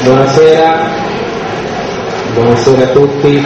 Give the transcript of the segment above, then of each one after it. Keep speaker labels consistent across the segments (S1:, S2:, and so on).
S1: Buonasera a tutti.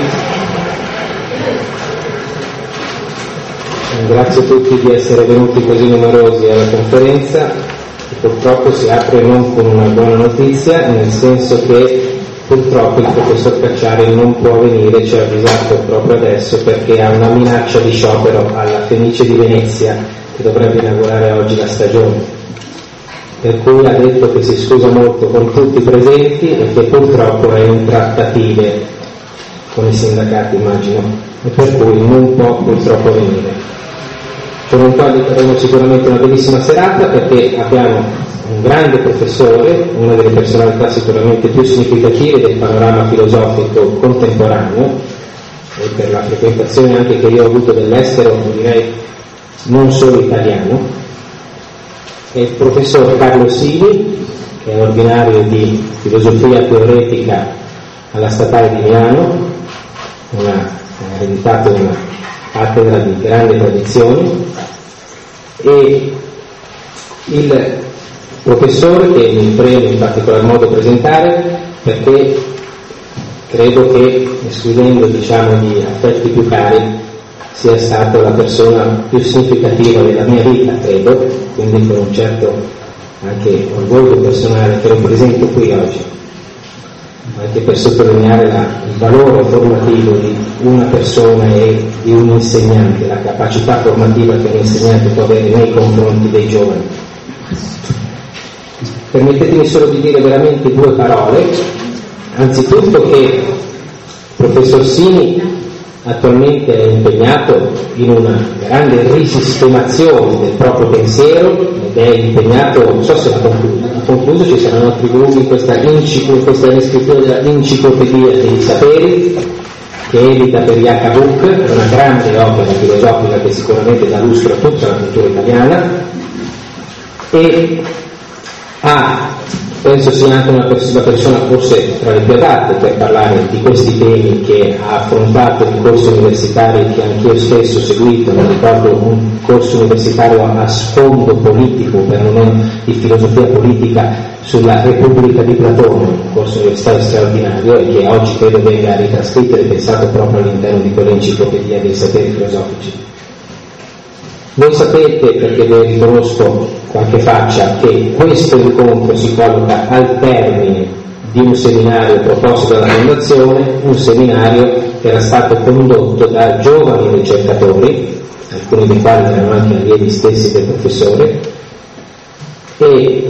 S1: Ringrazio tutti di essere venuti così numerosi alla conferenza, che purtroppo si apre non con una buona notizia, nel senso che purtroppo il professor Cacciari non può venire, ci ha avvisato proprio adesso, perché ha una minaccia di sciopero alla Fenice di Venezia, che dovrebbe inaugurare oggi la stagione. Per cui ha detto che si scusa molto con tutti i presenti e che purtroppo è in trattative con i sindacati, immagino, e per cui non può purtroppo venire. Con il quale avremo sicuramente una bellissima serata, perché abbiamo un grande professore, una delle personalità sicuramente più significative del panorama filosofico contemporaneo, e per la frequentazione anche che io ho avuto dell'estero, direi non solo italiano, è il professor Carlo Sini, che è ordinario di filosofia teoretica alla Statale di Milano, ha ereditato una cattedra di grande tradizione, e il professore che mi preme in particolar modo presentare, perché credo che, escludendo di affetti più cari, sia stata la persona più significativa della mia vita, credo, quindi con un certo anche orgoglio personale che lo presento qui oggi, anche per sottolineare il valore formativo di una persona e di un insegnante, la capacità formativa che un insegnante può avere nei confronti dei giovani. Permettetemi solo di dire veramente due parole. Anzitutto che il professor Sini attualmente è impegnato in una grande risistemazione del proprio pensiero ed è impegnato, non so se ha concluso, ci saranno altri volumi in questa riscrittura dell'Enciclopedia dei Saperi, che edita per Iaca-Book, è una grande opera filosofica che sicuramente dà lustro a tutta la cultura italiana, e penso sia anche una persona forse tra le più adatte per parlare di questi temi, che ha affrontato in corsi universitari che anch'io stesso ho seguito. Mi ricordo un corso universitario a sfondo politico, per non di filosofia politica, sulla Repubblica di Platone, un corso universitario straordinario, e che oggi credo venga ritrascritto e ripensato proprio all'interno di quell'enciclopedia dei saperi filosofici. Voi sapete, perché ve riconosco qualche faccia, che questo incontro si colloca al termine di un seminario proposto dalla Fondazione, un seminario che era stato condotto da giovani ricercatori, alcuni dei quali erano anche allievi stessi del professore, e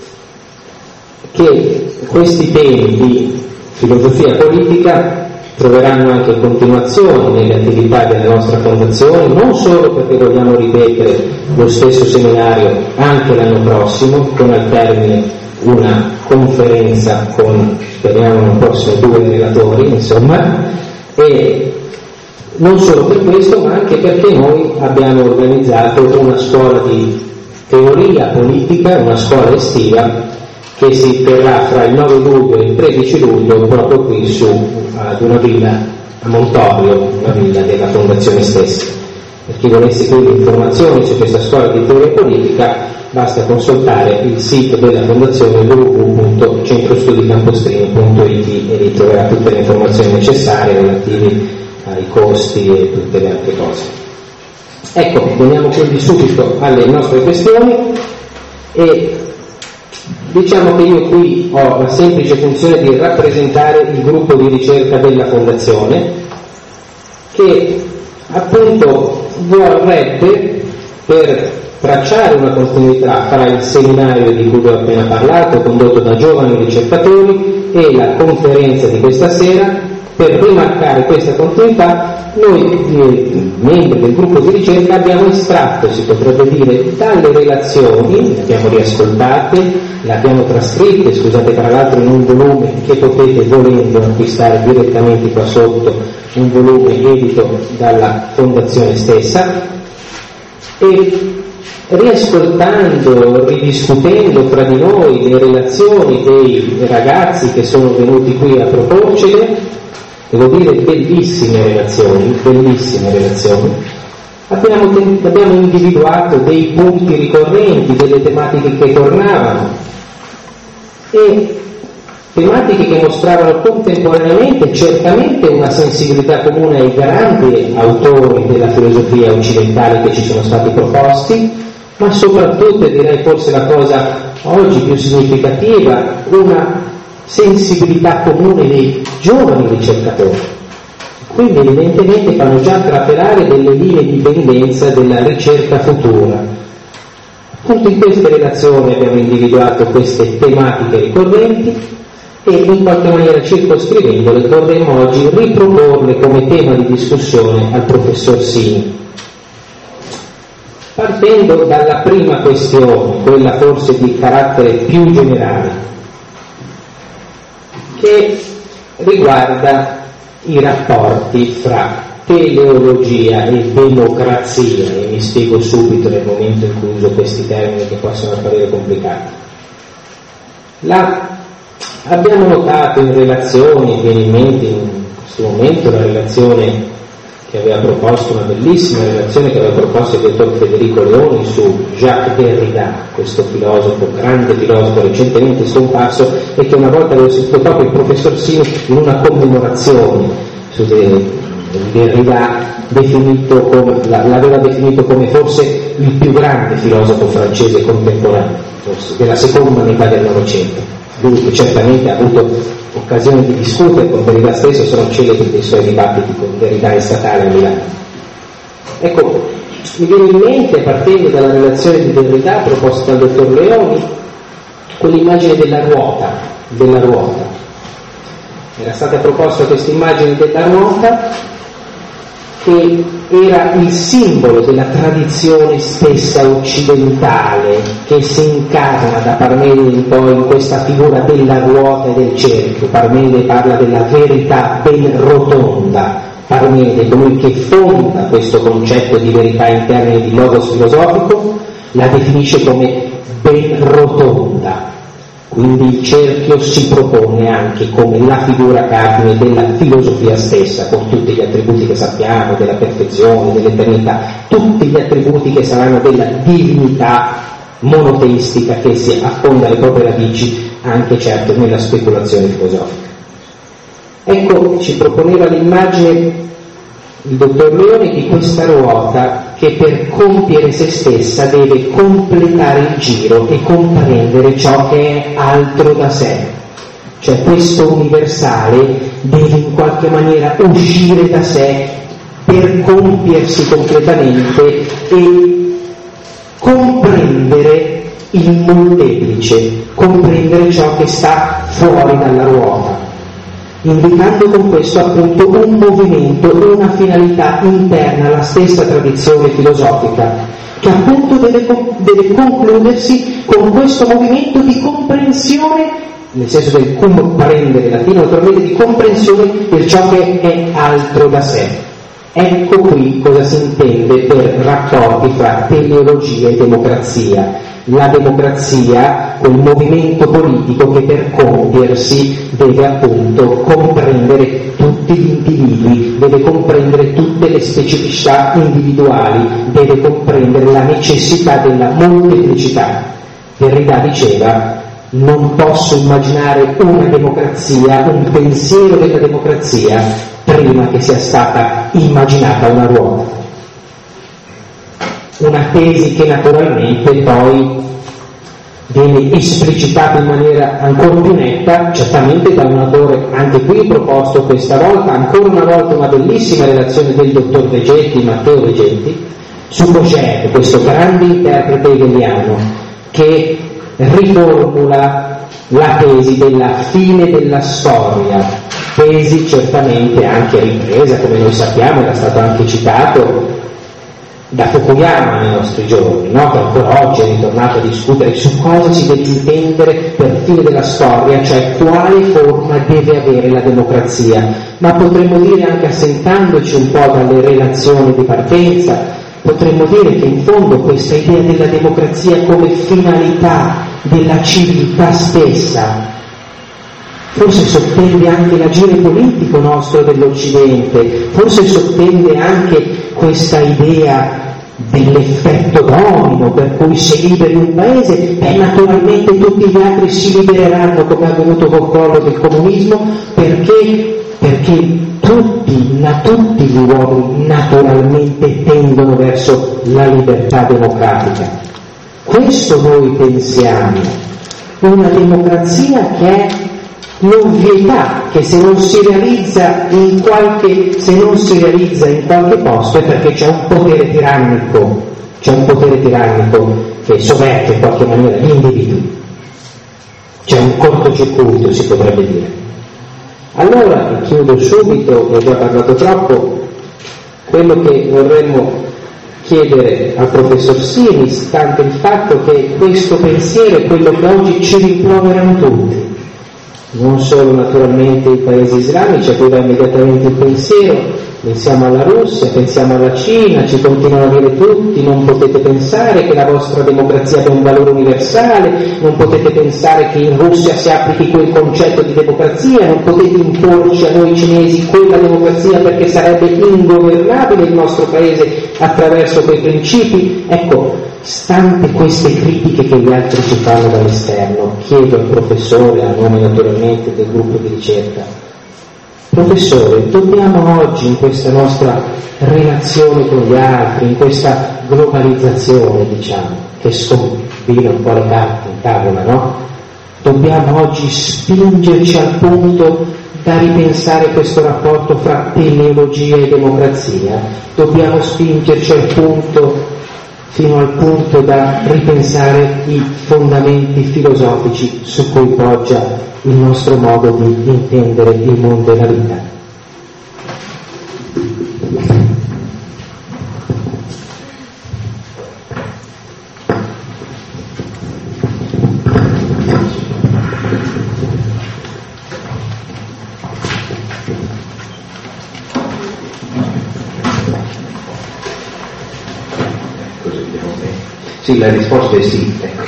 S1: che questi temi di filosofia politica troveranno anche continuazione nelle attività della nostra fondazione, non solo perché vogliamo ripetere lo stesso seminario anche l'anno prossimo, con al termine una conferenza con, speriamo, l'anno prossimo 2 relatori, insomma, e non solo per questo, ma anche perché noi abbiamo organizzato una scuola di teoria politica, una scuola estiva, che si terrà fra il 9 luglio e il 13 luglio proprio qui ad una villa a Montorio, una villa della Fondazione stessa. Per chi volesse quindi informazioni su questa scuola di teoria politica, basta consultare il sito della Fondazione www.centrostudicampostrino.it e lì troverà tutte le informazioni necessarie relative ai costi e tutte le altre cose. Ecco, veniamo quindi subito alle nostre questioni, e diciamo che io qui ho la semplice funzione di rappresentare il gruppo di ricerca della Fondazione, che appunto vorrebbe, per tracciare una continuità fra il seminario di cui vi ho appena parlato, condotto da giovani ricercatori, e la conferenza di questa sera, per rimarcare questa continuità, noi membri del gruppo di ricerca abbiamo estratto, si potrebbe dire, dalle relazioni, le abbiamo riascoltate, le abbiamo trascritte, scusate, tra l'altro in un volume che potete, volendo, acquistare direttamente qua sotto, un volume edito dalla Fondazione stessa, e riascoltando, ridiscutendo fra di noi le relazioni dei ragazzi che sono venuti qui a proporcene, devo dire bellissime relazioni, abbiamo individuato dei punti ricorrenti, delle tematiche che tornavano, e tematiche che mostravano contemporaneamente certamente una sensibilità comune ai grandi autori della filosofia occidentale che ci sono stati proposti, ma soprattutto, direi forse la cosa oggi più significativa, una sensibilità comune dei giovani ricercatori. Quindi evidentemente fanno già trapelare delle linee di tendenza della ricerca futura. Appunto in queste relazioni abbiamo individuato queste tematiche ricorrenti e in qualche maniera circoscrivendole vorremmo oggi riproporle come tema di discussione al professor Sini. Partendo dalla prima questione, quella forse di carattere più generale, che riguarda i rapporti fra teleologia e democrazia, e mi spiego subito nel momento in cui uso questi termini che possono apparire complicati. Abbiamo notato in relazioni, viene in mente in questo momento la relazione che aveva proposto, una bellissima relazione che aveva proposto il dottor Federico Leoni su Jacques Derrida, questo filosofo, grande filosofo recentemente scomparso, e che una volta avevo sentito proprio il professor Sini in una commemorazione su Derrida l'aveva definito come forse il più grande filosofo francese contemporaneo, forse della seconda metà del Novecento. Lui che certamente ha avuto occasione di discutere con Derrida stesso, sono celebri dei suoi dibattiti con Derrida in statale a Milano. Ecco, mi viene in mente, partendo dalla relazione di Derrida proposta dal dottor Leoni, quell'immagine della ruota. Era stata proposta questa immagine della ruota che era il simbolo della tradizione stessa occidentale, che si incarna da Parmenide in poi in questa figura della ruota e del cerchio. Parmenide parla della verità ben rotonda. Parmenide, colui che fonda questo concetto di verità in termini di logos filosofico, la definisce come ben rotonda. Quindi il cerchio si propone anche come la figura cardine della filosofia stessa, con tutti gli attributi che sappiamo, della perfezione, dell'eternità, tutti gli attributi che saranno della divinità monoteistica che si affonda le proprie radici anche certo nella speculazione filosofica. Ecco, ci proponeva l'immagine il dottor Leoni di questa ruota che per compiere se stessa deve completare il giro e comprendere ciò che è altro da sé. Cioè questo universale deve in qualche maniera uscire da sé per compiersi completamente e comprendere il molteplice, comprendere ciò che sta fuori dalla ruota, indicando con questo appunto un movimento, una finalità interna alla stessa tradizione filosofica, che appunto deve concludersi con questo movimento di comprensione, nel senso del comprendere latino naturalmente, di comprensione per ciò che è altro da sé. Ecco qui cosa si intende per rapporti fra teleologia e democrazia. La democrazia, quel movimento politico che per compiersi deve appunto comprendere tutti gli individui, deve comprendere tutte le specificità individuali, deve comprendere la necessità della molteplicità. Derrida diceva: non posso immaginare una democrazia, un pensiero della democrazia, prima che sia stata immaginata una ruota. Una tesi che naturalmente poi viene esplicitata in maniera ancora più netta, certamente da un autore anche qui proposto questa volta, ancora una volta una bellissima relazione del dottor Vegetti, Matteo Vegetti, su Cogère, questo grande interprete hegeliano, che riformula la tesi della fine della storia, tesi certamente anche ripresa, come noi sappiamo, era stato anche citato da Fukuyama nei nostri giorni, no? Che ancora oggi è ritornato a discutere su cosa si deve intendere per fine della storia, cioè quale forma deve avere la democrazia. Ma potremmo dire, anche assentandoci un po' dalle relazioni di partenza, potremmo dire che in fondo questa idea della democrazia come finalità della civiltà stessa forse sottende anche l'agire politico nostro dell'Occidente, forse sottende anche questa idea
S2: dell'effetto domino, per cui se liberi un paese, naturalmente tutti gli altri si libereranno, come è avvenuto col crollo del comunismo, perché tutti gli uomini naturalmente tendono verso la libertà democratica. Questo noi pensiamo, una democrazia che è l'ovvietà, che se non si realizza in qualche posto è perché c'è un potere tirannico che sovverte in qualche maniera gli individui. C'è un cortocircuito, si potrebbe dire. Allora, chiudo subito, ho già parlato troppo, quello che vorremmo chiedere al professor Sini, stante il fatto che questo pensiero è quello che oggi ci rimproverano tutti, non solo naturalmente i paesi islamici a cui va immediatamente il pensiero, pensiamo alla Russia, pensiamo alla Cina, ci continuano a dire tutti: non potete pensare che la vostra democrazia abbia un valore universale, non potete pensare che in Russia si applichi quel concetto di democrazia, non potete imporci a noi cinesi quella democrazia perché sarebbe ingovernabile il nostro paese attraverso quei principi. Ecco, stante queste critiche che gli altri ci fanno dall'esterno, chiedo al professore, a nome naturalmente del gruppo di ricerca: professore, dobbiamo oggi, in questa nostra relazione con gli altri, in questa globalizzazione, diciamo, che scombina un po' le carte in tavola, no? Dobbiamo oggi spingerci al punto da ripensare questo rapporto fra teleologia e democrazia? Dobbiamo spingerci fino al punto da ripensare i fondamenti filosofici su cui poggia il nostro modo di intendere il mondo e la vita.
S3: Sì, la risposta è sì.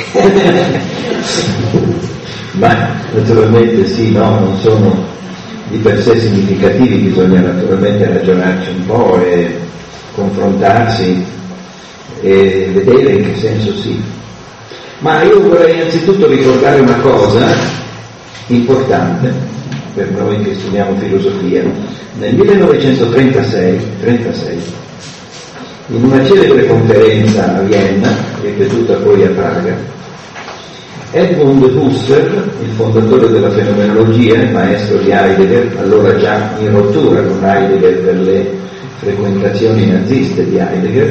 S3: Ma naturalmente sì, no, non sono di per sé significativi, bisogna naturalmente ragionarci un po' e confrontarsi e vedere in che senso sì. Ma io vorrei innanzitutto ricordare una cosa importante per noi che studiamo filosofia. Nel 1936, in una celebre conferenza a Vienna, ripetuta poi a Praga, Edmund Husserl, il fondatore della fenomenologia, il maestro di Heidegger, allora già in rottura con Heidegger per le frequentazioni naziste di Heidegger,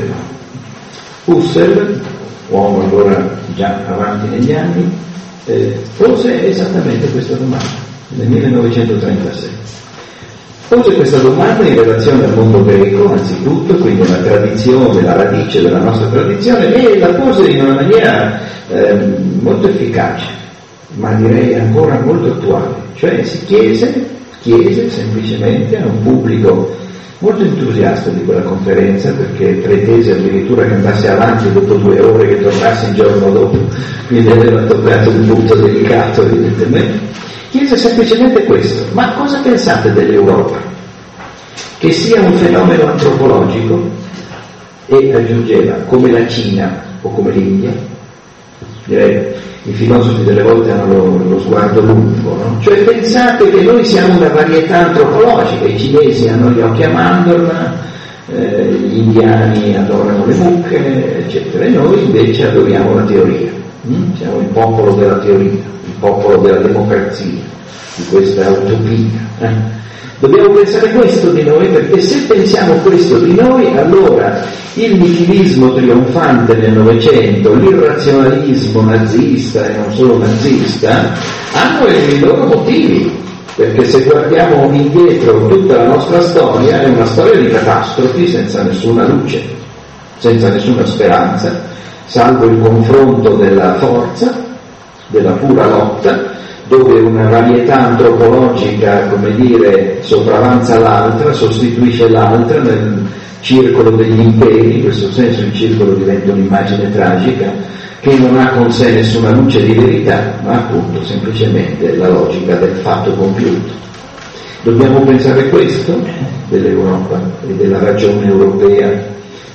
S3: Husserl, uomo allora già avanti negli anni, pose esattamente questa domanda nel 1936. Pose questa domanda in relazione al mondo greco, anzitutto, quindi la tradizione, la radice della nostra tradizione, e la pose in una maniera molto efficace, ma direi ancora molto attuale. Cioè si chiese semplicemente a un pubblico molto entusiasta di quella conferenza, perché pretese addirittura che andasse avanti dopo 2 ore, che tornasse il giorno dopo, quindi aveva toccato un punto delicato evidentemente. Chiese semplicemente questo: ma cosa pensate dell'Europa? Che sia un fenomeno antropologico? E aggiungeva, come la Cina o come l'India? Direi, i filosofi delle volte hanno lo sguardo lungo, no? Cioè pensate che noi siamo una varietà antropologica, i cinesi hanno gli occhi a mandorla, gli indiani adorano le mucche, eccetera, e noi invece adoriamo la teoria, siamo il popolo della teoria, il popolo della democrazia, di questa utopia. Dobbiamo pensare questo di noi, perché se pensiamo questo di noi, allora il nichilismo trionfante nel Novecento, l'irrazionalismo nazista e non solo nazista, hanno i loro motivi, perché se guardiamo indietro tutta la nostra storia è una storia di catastrofi senza nessuna luce, senza nessuna speranza, salvo il confronto della forza, della pura lotta, dove una varietà antropologica, come dire, sopravanza l'altra, sostituisce l'altra nel circolo degli imperi. In questo senso il circolo diventa un'immagine tragica che non ha con sé nessuna luce di verità, ma appunto semplicemente la logica del fatto compiuto. Dobbiamo pensare questo dell'Europa e della ragione europea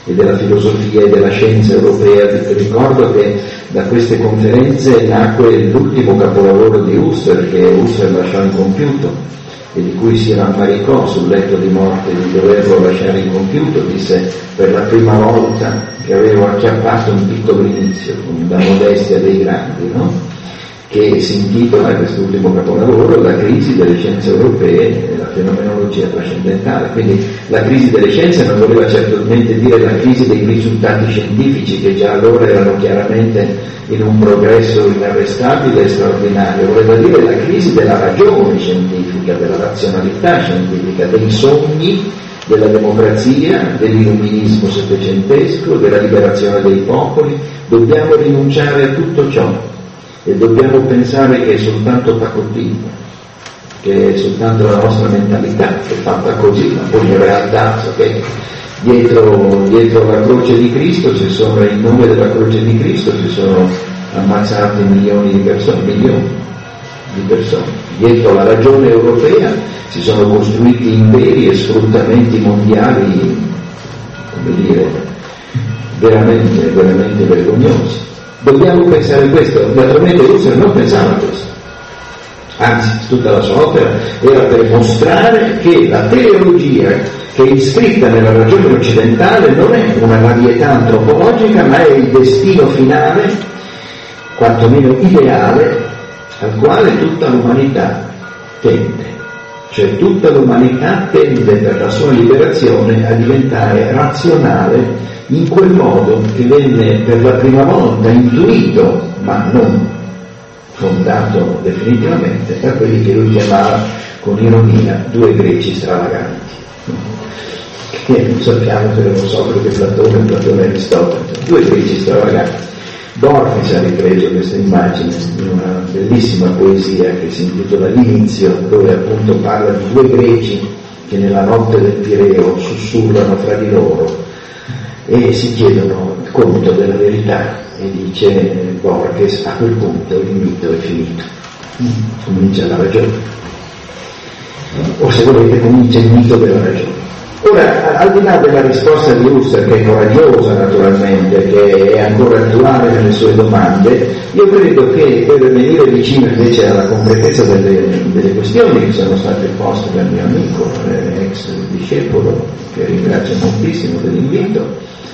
S3: e della filosofia e della scienza europea. Ricordo che da queste conferenze nacque l'ultimo capolavoro di Husserl, che Husserl lasciò incompiuto e di cui si rammaricò sul letto di morte di doverlo lasciare incompiuto. Disse: per la prima volta che avevo acchiappato un piccolo inizio, da modestia dei grandi, no? Che si intitola, quest'ultimo capolavoro, La crisi delle scienze europee e la fenomenologia trascendentale. Quindi la crisi delle scienze non voleva certamente dire la crisi dei risultati scientifici, che già allora erano chiaramente in un progresso inarrestabile e straordinario, voleva dire la crisi della ragione scientifica, della razionalità scientifica, dei sogni della democrazia, dell'illuminismo settecentesco, della liberazione dei popoli. Dobbiamo rinunciare a tutto ciò e dobbiamo pensare che è soltanto pacottiglia, che è soltanto la nostra mentalità che è fatta così, ma poi in realtà che dietro la croce di Cristo in nome della croce di Cristo si sono ammazzati milioni di persone. Dietro la ragione europea si sono costruiti imperi e sfruttamenti mondiali, come dire, veramente, veramente vergognosi. Dobbiamo pensare a questo. Naturalmente Husserl non pensava a questo, anzi tutta la sua opera era per mostrare che la teleologia che è iscritta nella ragione occidentale non è una varietà antropologica, ma è il destino finale, quantomeno ideale, al quale tutta l'umanità tende. Cioè tutta l'umanità tende per la sua liberazione a diventare razionale in quel modo che venne per la prima volta intuito, ma non fondato definitivamente, da quelli che lui chiamava con ironia due greci stravaganti, che non sappiamo se erano Socrate e Platone e Aristotele, due greci stravaganti. Borges ha ripreso questa immagine in una bellissima poesia che si intitola L'Inizio, dove appunto parla di due greci che nella notte del Pireo sussurrano fra di loro e si chiedono il conto della verità, e dice Borges: a quel punto il mito è finito, comincia la ragione, o se volete comincia il mito della ragione. Ora, al di là della risposta di Husserl, che è coraggiosa naturalmente, che è ancora attuale nelle sue domande, io credo che per venire vicino invece alla concretezza delle questioni che sono state poste dal mio amico, ex discepolo, che ringrazio moltissimo dell'invito,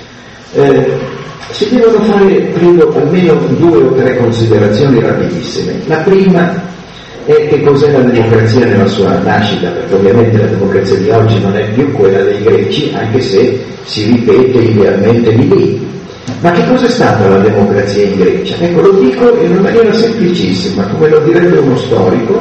S3: si devono fare, credo, almeno 2 o 3 considerazioni rapidissime. La prima è che cos'è la democrazia nella sua nascita, perché ovviamente la democrazia di oggi non è più quella dei greci, anche se si ripete idealmente di lì. Ma che cosa è stata la democrazia in Grecia? Ecco, lo dico in una maniera semplicissima, come lo direbbe uno storico: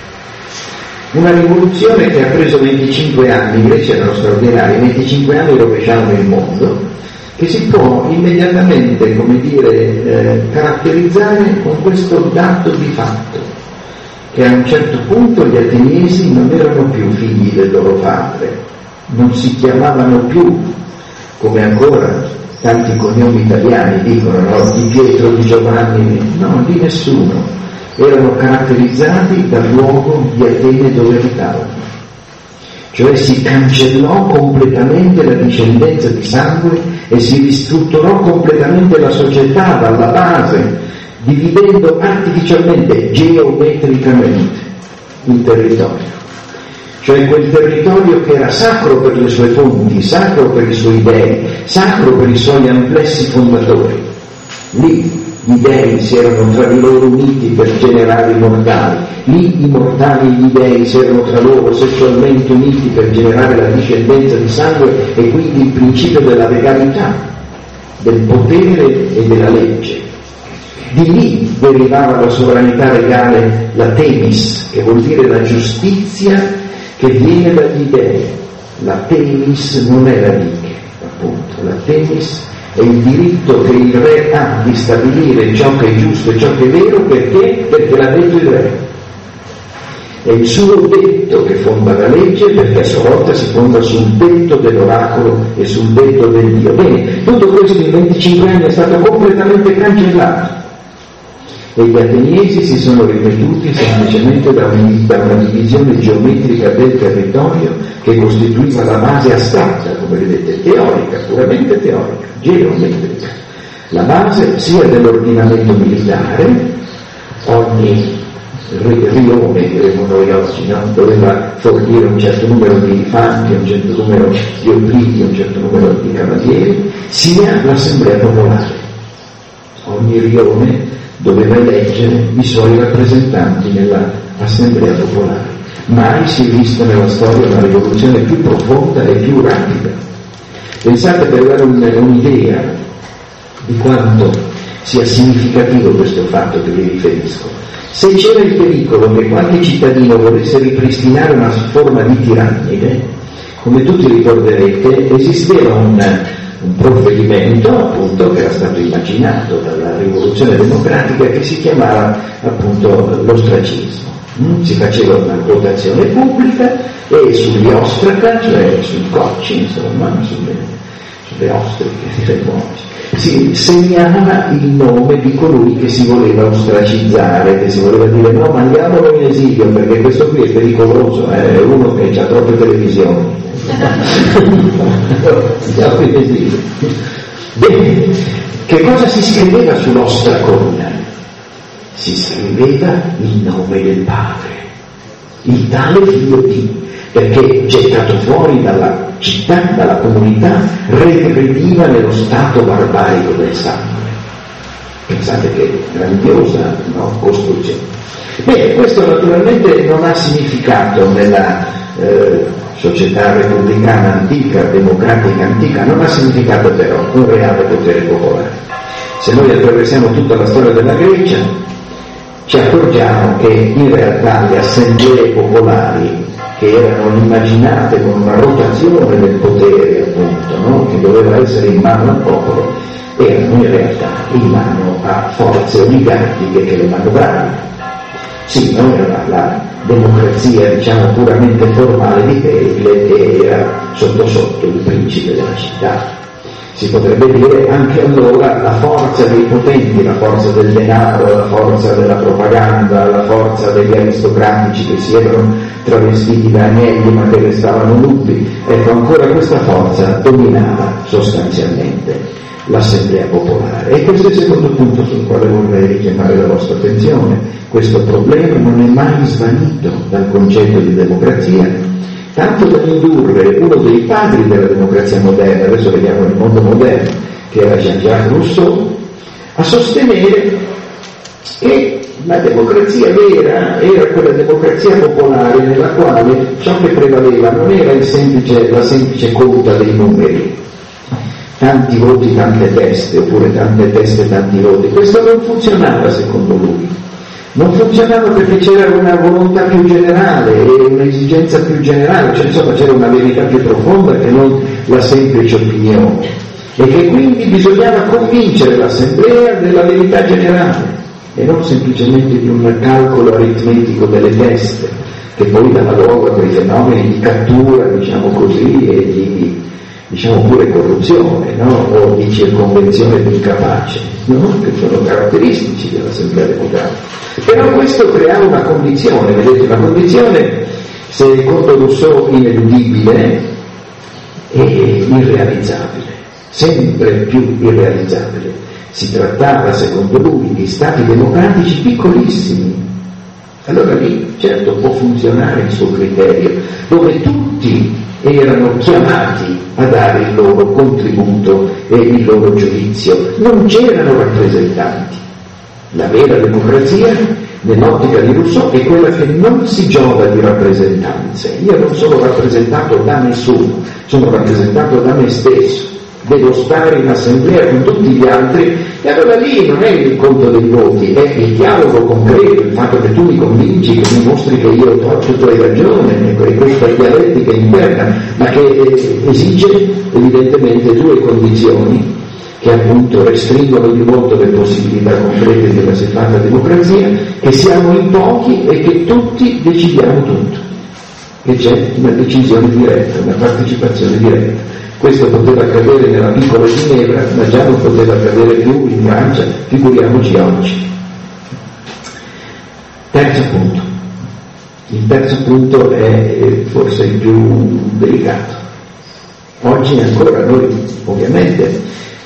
S3: una rivoluzione che ha preso 25 anni, in Grecia erano straordinari, 25 anni rovesciavano il mondo, che si può immediatamente, come dire, caratterizzare con questo dato di fatto, che a un certo punto gli ateniesi non erano più figli del loro padre, non si chiamavano più, come ancora tanti cognomi italiani dicono, no? Di Pietro, di Giovanni, no, di nessuno, erano caratterizzati dal luogo di Atene dove abitavano. Cioè si cancellò completamente la discendenza di sangue e si ristrutturò completamente la società dalla base, dividendo artificialmente, geometricamente, il territorio. Cioè quel territorio che era sacro per le sue fonti, sacro per i suoi dei, sacro per i suoi amplessi fondatori. Lì gli dei si erano tra di loro uniti per generare i mortali, lì i mortali e gli dei si erano tra loro sessualmente uniti per generare la discendenza di sangue e quindi il principio della legalità, del potere e della legge. Di lì derivava la sovranità regale, la temis, che vuol dire la giustizia che viene dagli dei. La temis non è la legge, appunto, la temis è il diritto che il re ha di stabilire ciò che è giusto e ciò che è vero, perché l'ha detto il re. È il suo detto che fonda la legge, perché a sua volta si fonda sul detto dell'oracolo e sul detto del Dio. Bene, tutto questo in 25 anni è stato completamente cancellato. e gli ateniesi si sono ripetuti semplicemente da una divisione geometrica del territorio che costituiva la base astratta, come vedete, teorica, puramente teorica, geometrica, la base sia dell'ordinamento militare. Ogni rione, diremmo noi oggi, no? Doveva fornire un certo numero di infanti, un certo numero di obliti, un certo numero di cavalieri, sia l'assemblea popolare. Ogni rione doveva eleggere i suoi rappresentanti nell'assemblea popolare. Mai si è vista nella storia una rivoluzione più profonda e più rapida. Pensate, per dare un'idea di quanto sia significativo questo fatto che vi riferisco. Se c'era il pericolo che qualche cittadino volesse ripristinare una forma di tirannide, come tutti ricorderete, esisteva un provvedimento appunto che era stato immaginato dalla rivoluzione democratica che si chiamava appunto l'ostracismo. Si faceva una votazione pubblica e sugli ostraca, cioè sui cocci, insomma, sulle ostriche, diremmo oggi, si segnava il nome di colui che si voleva ostracizzare, che si voleva dire no, mandiamolo in esilio perché questo qui è pericoloso, è uno che ha troppe televisioni. Andiamo in esilio. Bene, che cosa si scriveva sull'ostracone? Si scriveva il nome del padre, il tale figlio di, perché gettato fuori dalla città, dalla comunità, regrediva nello stato barbarico del sangue. Pensate che grandiosa, no, costruzione. Bene, questo naturalmente non ha significato nella società repubblicana antica, democratica antica, non ha significato però un reale potere popolare. Se noi attraversiamo tutta la storia della Grecia, ci accorgiamo che in realtà le assemblee popolari che erano immaginate con una rotazione del potere, appunto, no? Che doveva essere in mano al popolo, erano in realtà in mano a forze oligarchiche che le manovravano. Sì, non era la democrazia, diciamo, puramente formale di Pericle, che era sotto sotto il principe della città. Si potrebbe dire anche allora la forza dei potenti, la forza del denaro, la forza della propaganda, la forza degli aristocratici che si erano travestiti da agnelli ma che restavano nudi. Ecco, ancora questa forza dominava sostanzialmente l'assemblea popolare. E questo è il secondo punto sul quale vorrei richiamare la vostra attenzione. Questo problema non è mai svanito dal concetto di democrazia, tanto da indurre uno dei padri della democrazia moderna, adesso vediamo il mondo moderno, che era Jean-Jacques Rousseau, a sostenere che la democrazia vera era quella democrazia popolare nella quale ciò che prevaleva non era la semplice conta dei numeri, tanti voti, tante teste, oppure tante teste, tanti voti. Questo non funzionava secondo lui. Non funzionava perché c'era una volontà più generale e un'esigenza più generale, cioè insomma c'era una verità più profonda che non la semplice opinione, e che quindi bisognava convincere l'assemblea della verità generale e non semplicemente di un calcolo aritmetico delle teste che poi dava luogo a quei fenomeni di cattura, diciamo così, e di, diciamo, pure corruzione, no? O di circonvenzione di incapace, no? Che sono caratteristici dell'assemblea democratica. Però questo creava una condizione, vedete, una condizione, secondo Rousseau, ineludibile e irrealizzabile, sempre più irrealizzabile. Si trattava, secondo lui, di stati democratici piccolissimi. Allora lì, certo, può funzionare il suo criterio, dove tutti erano chiamati a dare il loro contributo e il loro giudizio, non c'erano rappresentanti. La vera democrazia, nell'ottica di Rousseau, è quella che non si gioca di rappresentanze. Io non sono rappresentato da nessuno, sono rappresentato da me stesso. Devo stare in assemblea con tutti gli altri, e allora lì non è il conto dei voti, è il dialogo concreto, il fatto che tu mi convinci, che mi mostri che io tu hai ragione, e questa dialettica interna, ma che esige evidentemente due condizioni che appunto restringono di molto le possibilità concrete della siffatta democrazia, che siamo in pochi e che tutti decidiamo tutto, che c'è una decisione diretta, una partecipazione diretta. Questo poteva accadere nella piccola Ginevra, ma già non poteva accadere più in Francia, figuriamoci oggi. Terzo punto. Il terzo punto è forse il più delicato. Oggi ancora noi ovviamente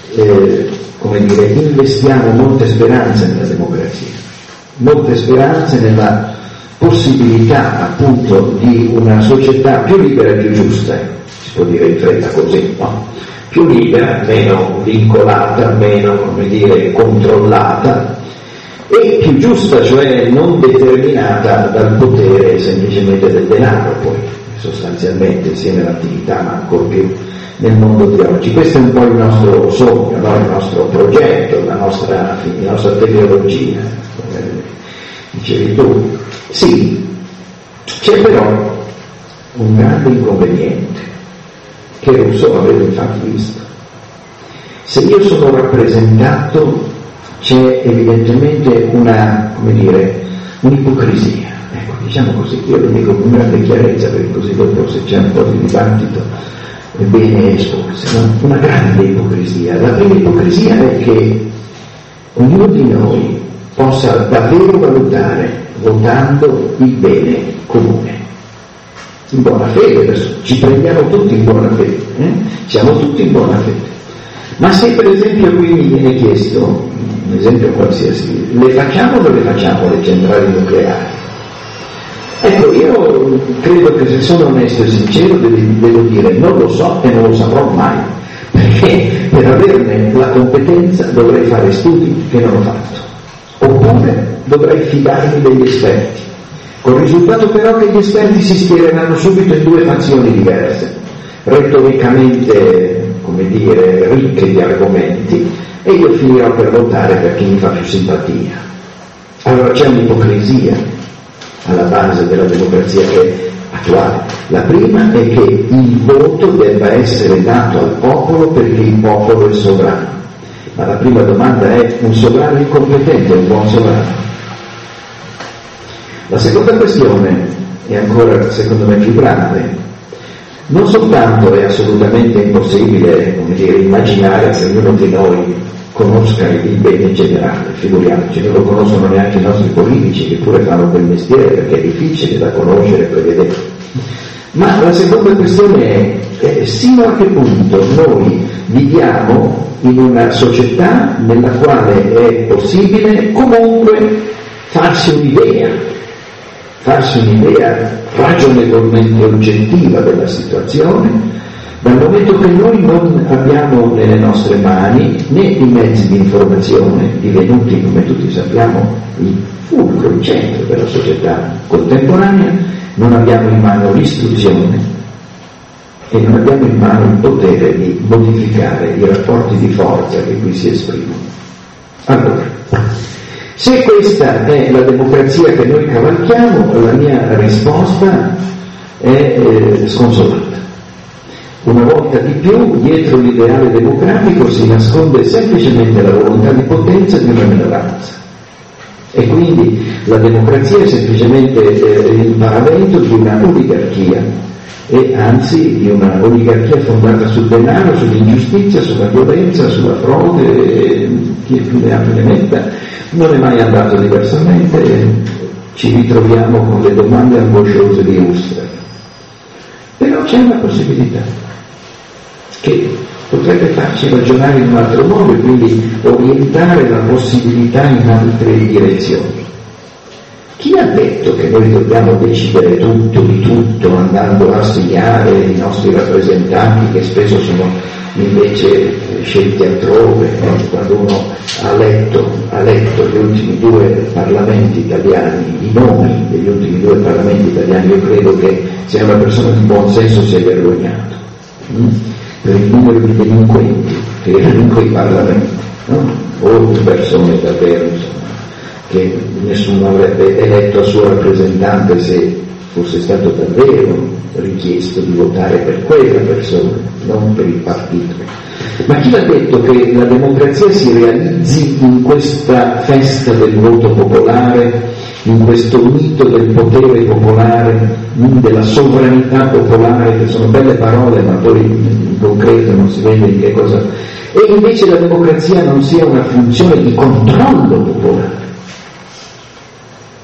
S3: investiamo molte speranze nella democrazia, molte speranze nella possibilità appunto di una società più libera e più giusta, si può dire in fretta così, no? Più libera, meno vincolata, meno controllata, e più giusta, cioè non determinata dal potere semplicemente del denaro, poi sostanzialmente insieme all'attività, ma ancor più nel mondo di oggi. Questo è un po' il nostro sogno, no? Il nostro progetto, la nostra tecnologia, come dicevi tu. Sì, c'è però un grande inconveniente che Rousseau aveva infatti visto. Se io sono rappresentato, c'è evidentemente un'ipocrisia, ecco, diciamo così, io lo dico con grande chiarezza perché così dopo se c'è un po' di dibattito è bene esporsi, no? Una grande ipocrisia. La prima ipocrisia è che ognuno di noi possa davvero valutare votando il bene comune in buona fede, ci prendiamo tutti in buona fede, siamo tutti in buona fede. Ma se per esempio qui mi viene chiesto, un esempio qualsiasi, le facciamo o non le facciamo le centrali nucleari? Ecco, io credo che se sono onesto e sincero devo dire non lo so e non lo saprò mai, perché per averne la competenza dovrei fare studi che non ho fatto, oppure dovrei fidarmi degli esperti, con il risultato però che gli esperti si schiereranno subito in due fazioni diverse, retoricamente ricche di argomenti, e io finirò per votare per chi mi fa più simpatia. Allora c'è un'ipocrisia alla base della democrazia che è attuale. La prima è che il voto debba essere dato al popolo perché il popolo è sovrano. Ma la prima domanda è: un sovrano incompetente è un buon sovrano? La seconda questione è ancora, secondo me, più grave. Non soltanto è assolutamente impossibile, immaginare se ognuno di noi conosca il bene generale, figuriamoci, non lo conoscono neanche i nostri politici che pure fanno quel mestiere perché è difficile da conoscere e prevedere. Ma la seconda questione è sino a che punto noi viviamo in una società nella quale è possibile comunque farsi un'idea ragionevolmente oggettiva della situazione, dal momento che noi non abbiamo nelle nostre mani né i mezzi di informazione divenuti, come tutti sappiamo, il fulcro, il centro della società contemporanea, non abbiamo in mano l'istruzione e non abbiamo in mano il potere di modificare i rapporti di forza che qui si esprimono. Allora, se questa è la democrazia che noi cavalchiamo, la mia risposta è sconsolata. Una volta di più, dietro l'ideale democratico si nasconde semplicemente la volontà di potenza di una minoranza. E quindi la democrazia è semplicemente il paravento di una oligarchia, e anzi di una oligarchia fondata sul denaro, sull'ingiustizia, sulla violenza, sulla frode, chi più ne ha più ne metta. Non è mai andato diversamente, ci ritroviamo con le domande angosciose di Husserl. Però c'è una possibilità che potrebbe farci ragionare in un altro modo e quindi orientare la possibilità in altre direzioni. Chi ha detto che noi dobbiamo decidere tutto di tutto andando a assegnare i nostri rappresentanti, che spesso sono invece scelti altrove? Quando uno ha letto gli ultimi due parlamenti italiani, i nomi degli ultimi due parlamenti italiani, io credo che se una persona di buon senso si è vergognato per il numero di delinquenti che erano in quei parlamenti, no? O di persone davvero, che nessuno avrebbe eletto a suo rappresentante se fosse stato davvero richiesto di votare per quella persona, non per il partito. Ma chi ha detto che la democrazia si realizzi in questa festa del voto popolare, in questo mito del potere popolare, della sovranità popolare, che sono belle parole ma poi in concreto non si vede di che cosa, e invece la democrazia non sia una funzione di controllo popolare?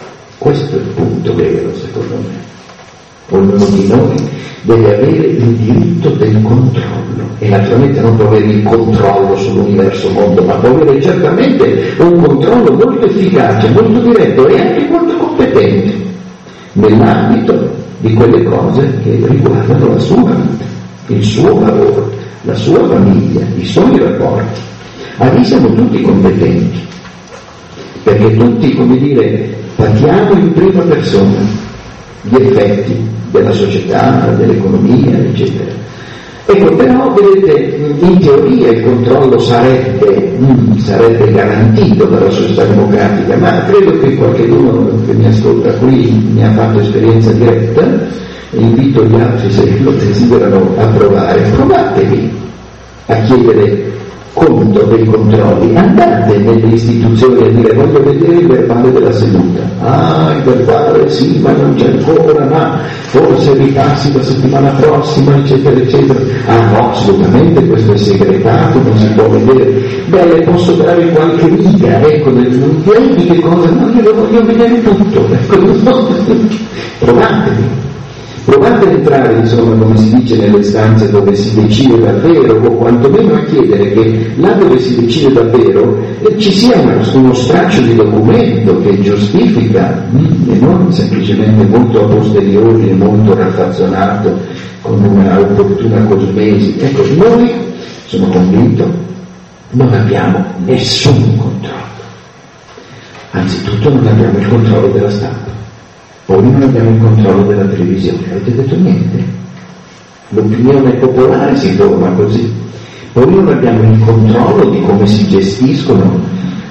S4: Questo è il punto vero, secondo me. Ognuno di noi deve avere il diritto del controllo, e naturalmente non può avere il controllo sull'universo mondo, ma può avere certamente un controllo molto efficace, molto diretto e anche molto competente nell'ambito di quelle cose che riguardano la sua vita, il suo lavoro, la sua famiglia, i suoi rapporti. Lì siamo tutti competenti, perché tutti, come dire, patiamo in prima persona gli effetti della società, dell'economia, eccetera. Ecco, però, vedete, in teoria il controllo sarebbe garantito dalla società democratica, ma credo che qualcuno che mi ascolta qui ne ha fatto esperienza diretta. Invito gli altri, se lo desiderano, a provare. Provatevi a chiedere conto dei controlli, andate nelle istituzioni a dire: voglio vedere il verbale della seduta. Il verbale sì, ma non c'è ancora, ma forse ripassi la settimana prossima, eccetera eccetera. No, assolutamente questo è segretato, non si può vedere. Le posso dare qualche riga, ecco, non di che cosa, no, io lo voglio vedere tutto, provatevi. Provate ad entrare, insomma, come si dice, nelle stanze dove si decide davvero, o quantomeno a chiedere che là dove si decide davvero ci sia uno straccio di documento che giustifica, e non semplicemente molto a posteriori, molto raffazzonato, con una opportuna cosmesi. Ecco, noi, sono convinto, non abbiamo nessun controllo. Anzitutto non abbiamo il controllo della stampa. Poi non abbiamo il controllo della televisione, avete detto niente? L'opinione popolare si forma così. Poi non abbiamo il controllo di come si gestiscono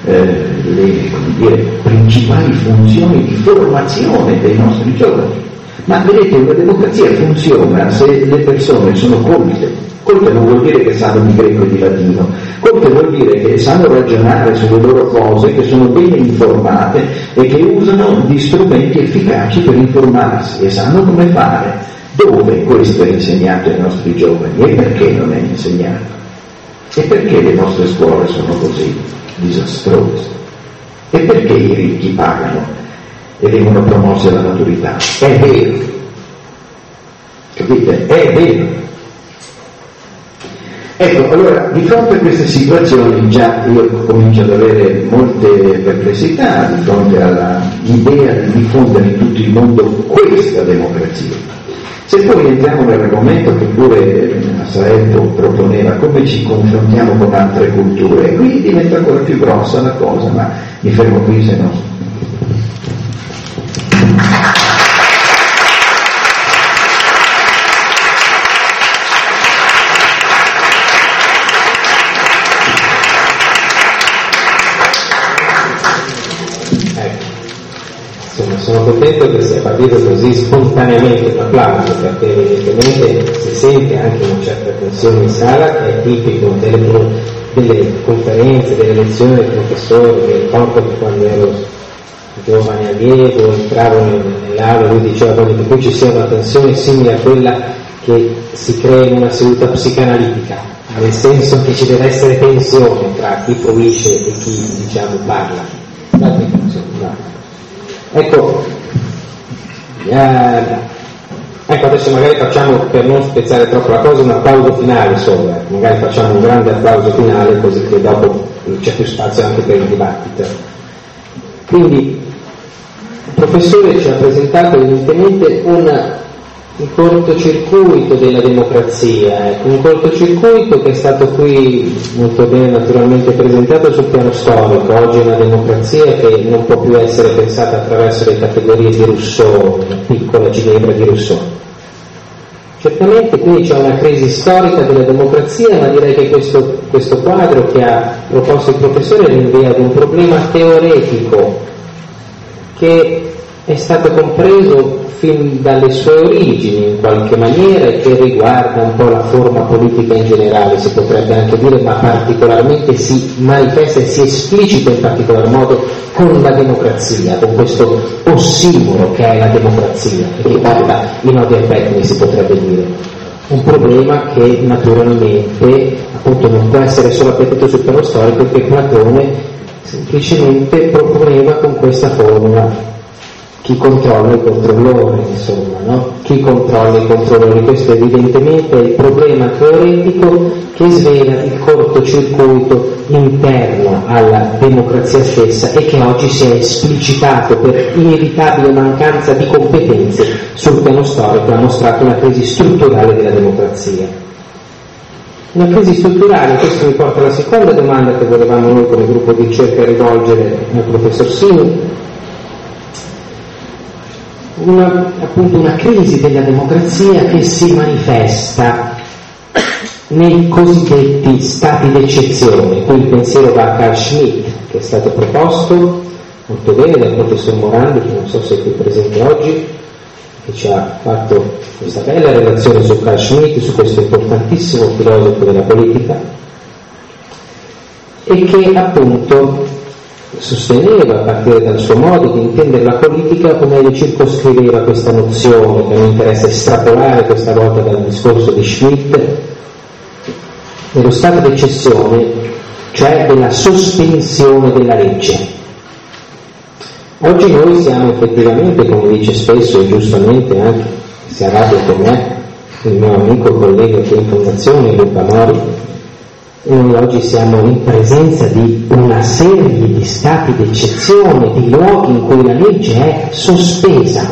S4: le principali funzioni di formazione dei nostri giovani. Ma vedete, una democrazia funziona se le persone sono colte. Colte non vuol dire che sanno di greco e di latino, colte vuol dire che sanno ragionare sulle loro cose, che sono bene informate e che usano gli strumenti efficaci per informarsi e sanno come fare. Dove questo è insegnato ai nostri giovani e perché non è insegnato? E perché le nostre scuole sono così disastrose? E perché i ricchi pagano e vengono promossi alla maturità? È vero, capite? È vero. Ecco, allora, di fronte a queste situazioni già io comincio ad avere molte perplessità di fronte all'idea di diffondere in tutto il mondo questa democrazia. Se poi entriamo nell'argomento che pure Saetto proponeva, come ci confrontiamo con altre culture, e qui diventa ancora più grossa la cosa, ma mi fermo qui, se no.
S1: Sono contento che sia partito così spontaneamente un applauso, perché evidentemente si sente anche una certa tensione in sala, che è tipico delle conferenze, delle lezioni del professore. Mi ricordo che quando ero giovane allievo entravo nell'aula, lui diceva che qui ci sia una tensione simile a quella che si crea in una seduta psicanalitica, nel senso che ci deve essere tensione tra chi fruisce e chi, diciamo, parla. Ecco, adesso magari facciamo, per non spezzare troppo la cosa, un applauso finale solo, magari facciamo un grande applauso finale, così che dopo c'è più spazio anche per il dibattito. Quindi il professore ci ha presentato evidentemente un cortocircuito della democrazia, un cortocircuito che è stato qui molto bene naturalmente presentato sul piano storico. Oggi è una democrazia che non può più essere pensata attraverso le categorie di Rousseau, la piccola Ginevra di Rousseau. Certamente quindi c'è una crisi storica della democrazia, ma direi che questo quadro che ha proposto il professore rinvia ad un problema teoretico che è stato compreso fin dalle sue origini in qualche maniera e che riguarda un po' la forma politica in generale, si potrebbe anche dire, ma particolarmente si manifesta e si esplicita in particolar modo con la democrazia, con questo ossimoro che è la democrazia e che porta i nodi al pettine, si potrebbe dire. Un problema che naturalmente appunto non può essere solo appetito sul piano storico, che Platone semplicemente proponeva con questa formula
S2: chi controlla i controllori, insomma, no? Chi controlla i controllori? Questo evidentemente è il problema teoretico che svela il cortocircuito interno alla democrazia stessa e che oggi si è esplicitato per inevitabile mancanza di competenze sul piano storico, ha mostrato una crisi strutturale della democrazia. Una crisi strutturale, questo mi porta alla seconda domanda che volevamo noi come gruppo di ricerca rivolgere al professor Sini. Appunto una crisi della democrazia che si manifesta nei cosiddetti stati d'eccezione. Qui il pensiero va a Carl Schmitt, che è stato proposto molto bene dal professor Morandi, che non so se è qui presente oggi, che ci ha fatto questa bella relazione su Carl Schmitt, su questo importantissimo filosofo della politica, e che appunto sosteneva, a partire dal suo modo di intendere la politica, come ne circoscriveva questa nozione, che mi interessa estrapolare questa volta dal discorso di Schmitt, dello stato d'eccezione, cioè della sospensione della legge. Oggi noi siamo effettivamente, come dice spesso e giustamente anche, si arrabbia con me, il mio amico e collega qui in Fondazione, Luca Mori, noi oggi siamo in presenza di una serie di stati d'eccezione, di luoghi in cui la legge è sospesa,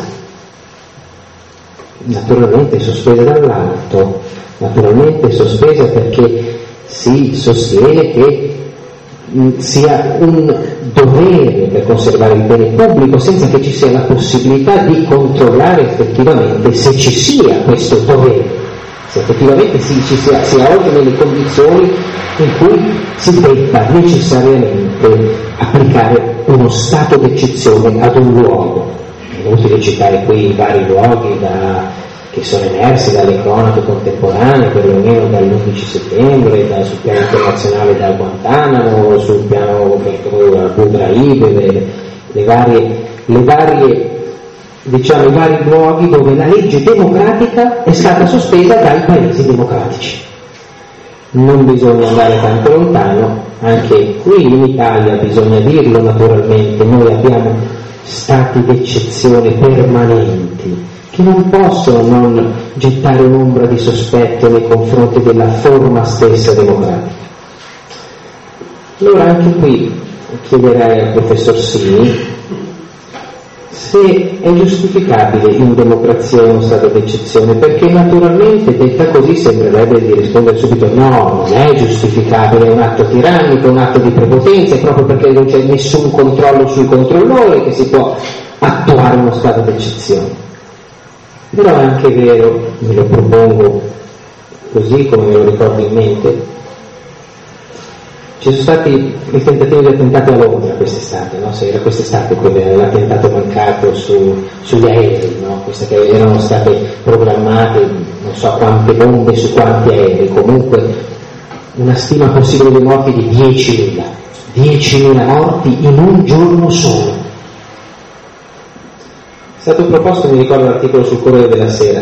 S2: naturalmente sospesa dall'alto, naturalmente sospesa perché si sostiene che sia un dovere per conservare il bene pubblico senza che ci sia la possibilità di controllare effettivamente se ci sia questo dovere, se effettivamente ci sia oggi nelle condizioni in cui si debba necessariamente applicare uno stato d'eccezione ad un luogo. È inutile citare qui i vari luoghi che sono emersi dalle cronache contemporanee, perlomeno dall'11 settembre, sul piano internazionale da Guantanamo, sul piano Abu Ghraib, le varie diciamo i vari luoghi dove la legge democratica è stata sospesa dai paesi democratici. Non bisogna andare tanto lontano, anche qui in Italia bisogna dirlo naturalmente, noi abbiamo stati d'eccezione permanenti che non possono non gettare un'ombra di sospetto nei confronti della forma stessa democratica. Allora anche qui chiederei al professor Sini se è giustificabile in democrazia uno stato d'eccezione, perché naturalmente detta così sembrerebbe di rispondere subito no, non è giustificabile, è un atto tirannico, è un atto di prepotenza, proprio perché non c'è nessun controllo sui controllori che si può attuare uno stato d'eccezione. Però è anche vero, me lo propongo così come me lo ricordo in mente, ci sono stati i tentativi di attentato a Londra quest'estate, no? Se era quest'estate l'attentato mancato sugli aerei, no? Queste che erano state programmate, non so quante bombe su quanti aerei, comunque una stima possibile di morti di 10.000 morti in un giorno solo. È stato proposto, mi ricordo l'articolo sul Corriere della Sera,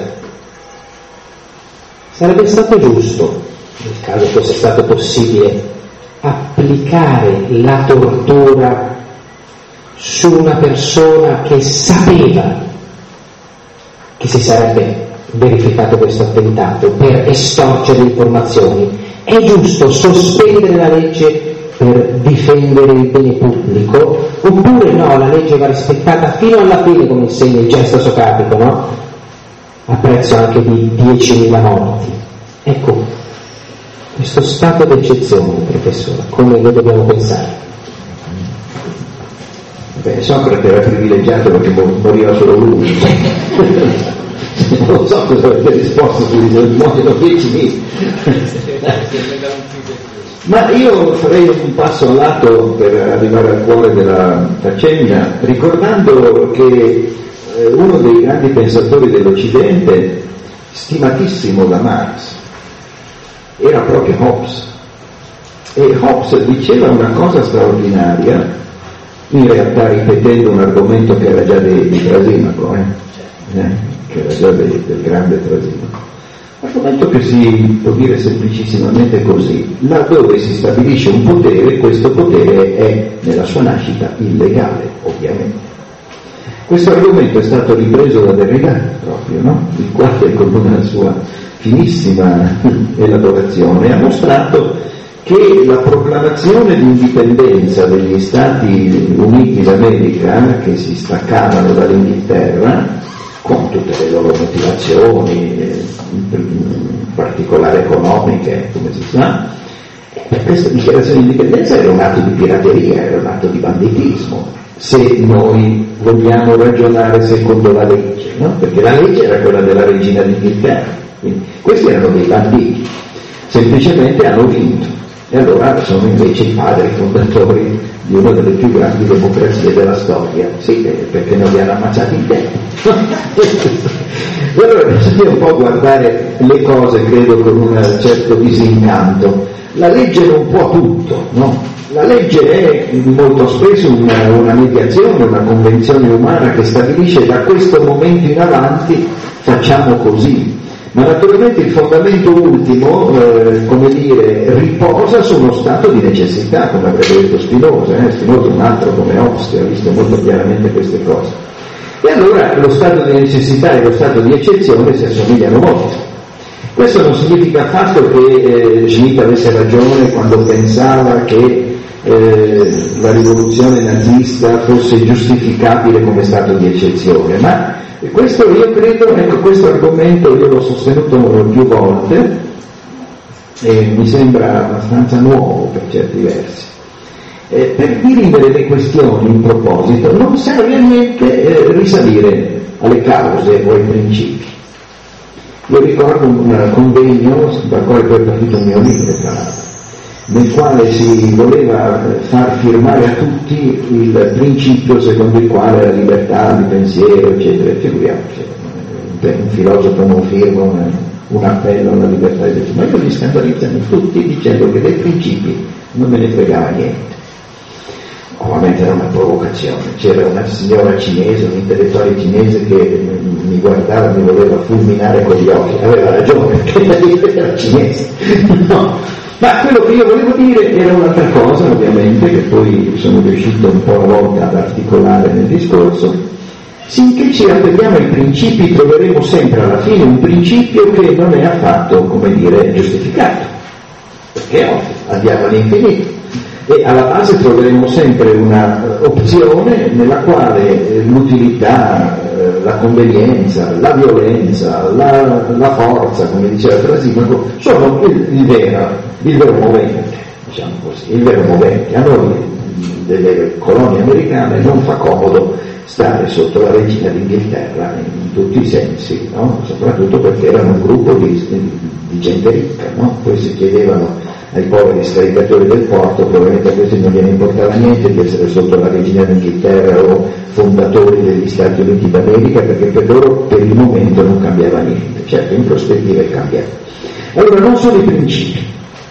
S2: sarebbe stato giusto, nel caso fosse stato possibile, applicare la tortura su una persona che sapeva che si sarebbe verificato questo attentato per estorcere informazioni. È giusto sospendere la legge per difendere il bene pubblico, oppure no, la legge va rispettata fino alla fine, come insegna il gesto socratico, no? A prezzo anche di 10.000 morti. Ecco, questo stato d'eccezione, professore, come lo dobbiamo pensare?
S3: Beh, Socrate era privilegiato perché moriva solo lui. Non so cosa avete risposto su muoiono 10.000. Ma io farei un passo a lato per arrivare al cuore della faccenda, ricordando che uno dei grandi pensatori dell'Occidente, stimatissimo da Marx, era proprio Hobbes. E Hobbes diceva una cosa straordinaria, in realtà ripetendo un argomento che era già di Trasimaco, che era già del grande Trasimaco. Argomento che si può dire semplicissimamente così: laddove si stabilisce un potere, questo potere è nella sua nascita illegale, ovviamente. Questo argomento è stato ripreso da Derrida proprio, no? Il quale con una sua finissima elaborazione ha mostrato che la proclamazione di indipendenza degli Stati Uniti d'America, che si staccavano dall'Inghilterra, con tutte le loro motivazioni, in particolare economiche, come si sa, questa dichiarazione di indipendenza era un atto di pirateria, era un atto di banditismo, se noi vogliamo ragionare secondo la legge, no? Perché la legge era quella della regina d'Inghilterra, quindi questi erano dei banditi, semplicemente hanno vinto, e allora sono invece i padri fondatori di una delle più grandi democrazie della storia, sì, perché non li hanno ammazzati in tempo. E allora bisogna un po' guardare le cose, credo, con un certo disincanto. La legge non può tutto, no? La legge è molto spesso una mediazione, una convenzione umana che stabilisce da questo momento in avanti facciamo così. Ma naturalmente il fondamento ultimo, come dire, riposa su uno stato di necessità, come avrebbe detto Spinoza. Spinoza, un altro come Hobbes, ha visto molto chiaramente queste cose. E allora lo stato di necessità e lo stato di eccezione si assomigliano molto. Questo non significa affatto che Schmitt avesse ragione quando pensava che la rivoluzione nazista fosse giustificabile come stato di eccezione, ma questo io credo, ecco, questo argomento io l'ho sostenuto più volte e mi sembra abbastanza nuovo per certi versi. Per dirimere le questioni in proposito non serve a niente risalire alle cause o ai principi. Io ricordo un convegno dal quale poi è partito un mio libro, tra l'altro, nel quale si voleva far firmare a tutti il principio secondo il quale la libertà di pensiero, eccetera, figuriamoci, un filosofo non firma un appello alla libertà di pensiero, ma io li scandalizzano tutti dicendo che dei principi non me ne fregava niente. Ovviamente era una provocazione, c'era una signora cinese, un intellettuale cinese che mi guardava e mi voleva fulminare con gli occhi, aveva ragione perché era cinese, no. Ma quello che io volevo dire era un'altra cosa, ovviamente, che poi sono riuscito un po' alla volta ad articolare nel discorso. Sinché ci appelliamo ai principi troveremo sempre alla fine un principio che non è affatto, come dire, giustificato, perché andiamo all'infinito. E alla base troveremo sempre una opzione nella quale l'utilità, la convenienza, la violenza, la forza, come diceva Trasimaco, sono il vero movente, diciamo così, il vero movente. A noi delle colonie americane non fa comodo stare sotto la regina d'Inghilterra in tutti i sensi, no? Soprattutto perché erano un gruppo di gente ricca, no? Poi si chiedevano ai poveri scaricatori del porto, probabilmente a questi non gliene importava niente di essere sotto la regina d'Inghilterra o fondatori degli Stati Uniti d'America, perché per loro per il momento non cambiava niente, certo in prospettiva è cambiato. Allora non sono i principi.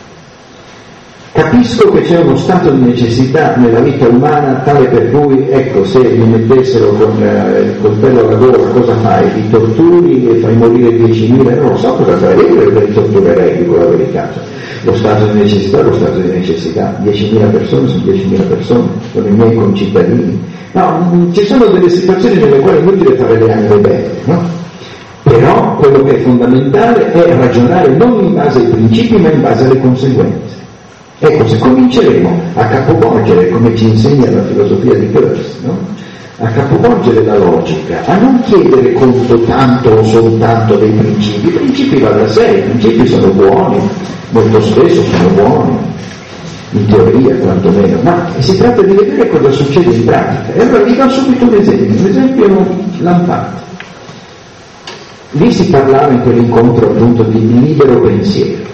S3: Capisco che c'è uno stato di necessità nella vita umana tale per cui, ecco, se mi mettessero con il coltello alla gola, cosa fai? Li torturi e fai morire 10.000? Non lo so cosa farei, io li torturerei, dico la verità. Lo stato di necessità è lo stato di necessità, 10.000 persone sono 10.000 persone, sono i miei concittadini. No, ci sono delle situazioni nelle quali è inutile fare le anime belle, no? Però quello che è fondamentale è ragionare non in base ai principi ma in base alle conseguenze. Ecco, se cominceremo a capovolgere, come ci insegna la filosofia di Peirce, no? A capovolgere la logica, a non chiedere conto tanto o soltanto dei principi. I principi vanno da sé, i principi sono buoni, molto spesso sono buoni, in teoria quantomeno, ma si tratta di vedere cosa succede in pratica. E allora vi do subito un esempio lampante. Lì si parlava in quell'incontro appunto di libero pensiero.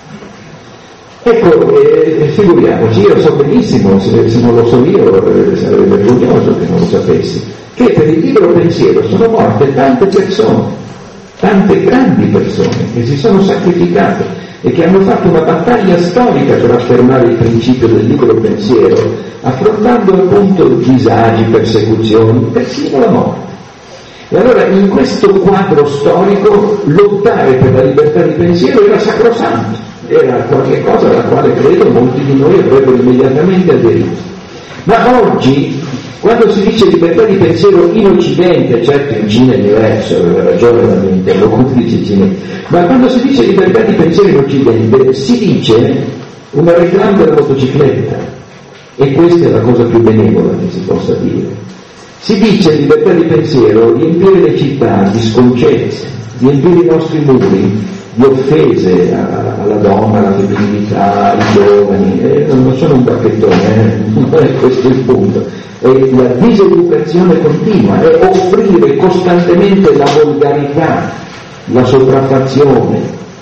S3: Ecco, figuriamoci, io so benissimo, se non lo so io sarebbe vergognoso che non lo sapessi, che per il libero pensiero sono morte tante persone, tante grandi persone che si sono sacrificate e che hanno fatto una battaglia storica per affermare il principio del libero pensiero, affrontando appunto disagi, persecuzioni, persino la morte. E allora in questo quadro storico lottare per la libertà di pensiero era sacrosanto. Era qualche cosa alla quale credo molti di noi avrebbero immediatamente aderito. Ma oggi
S4: Quando si dice libertà di pensiero in Occidente, certo in Cina è diverso, aveva ragione la mia interlocutrice cinese, ma quando si dice libertà di pensiero in Occidente si dice una reclama della motocicletta, e questa è la cosa più benevola che si possa dire. Si dice libertà di pensiero, riempire le città di sconcetti, riempire i nostri muri di offese alla donna, alla femminilità, ai giovani, non sono un bacchettone, non è questo il punto, è la diseducazione continua, è offrire costantemente la volgarità, la sopraffazione,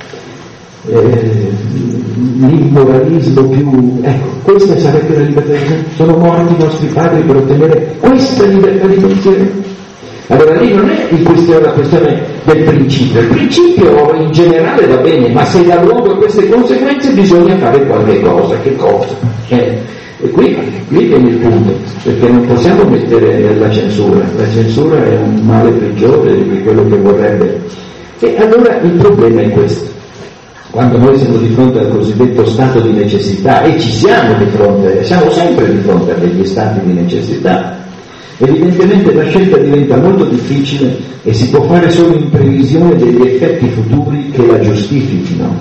S4: l'immoralismo più... Ecco, questa sarebbe la libertà di pensiero. Sono morti i nostri padri per ottenere questa libertà di pensiero. Allora lì non è la questione del principio, il principio in generale va bene, ma se dà luogo a queste conseguenze bisogna fare qualche cosa. Che cosa? E qui viene il punto, perché non possiamo mettere la censura è un male peggiore di quello che vorrebbe. E allora il problema è questo: quando noi siamo di fronte al cosiddetto stato di necessità, e ci siamo sempre di fronte a degli stati di necessità, evidentemente la scelta diventa molto difficile e si può fare solo in previsione degli effetti futuri che la giustifichino,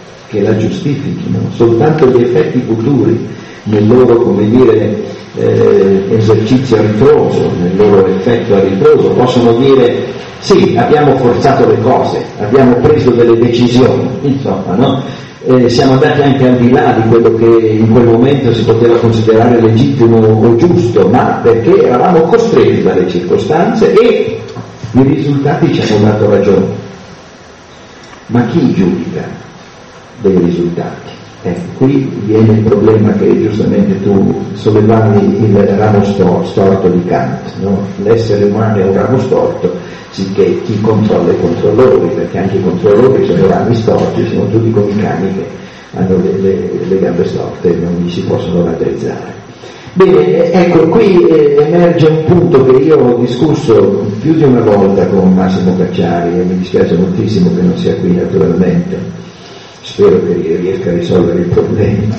S4: soltanto gli effetti futuri nel loro, esercizio a ritroso, nel loro effetto a ritroso, possono dire sì, abbiamo forzato le cose, abbiamo preso delle decisioni, insomma, no? Siamo andati anche al di là di quello che in quel momento si poteva considerare legittimo o giusto, ma perché eravamo costretti dalle circostanze e i risultati ci hanno dato ragione. Ma chi giudica dei risultati? Qui viene il problema che giustamente tu sollevavi, il ramo storto di Kant, no? L'essere umano è un ramo storto, sicché chi controlla i controllori, perché anche i controllori sono rami storti, sono tutti come i cani che hanno le gambe storte e non gli si possono raddrizzare. Bene, ecco, qui emerge un punto che io ho discusso più di una volta con Massimo Cacciari, e mi dispiace moltissimo che non sia qui naturalmente. Spero che riesca a risolvere il problema.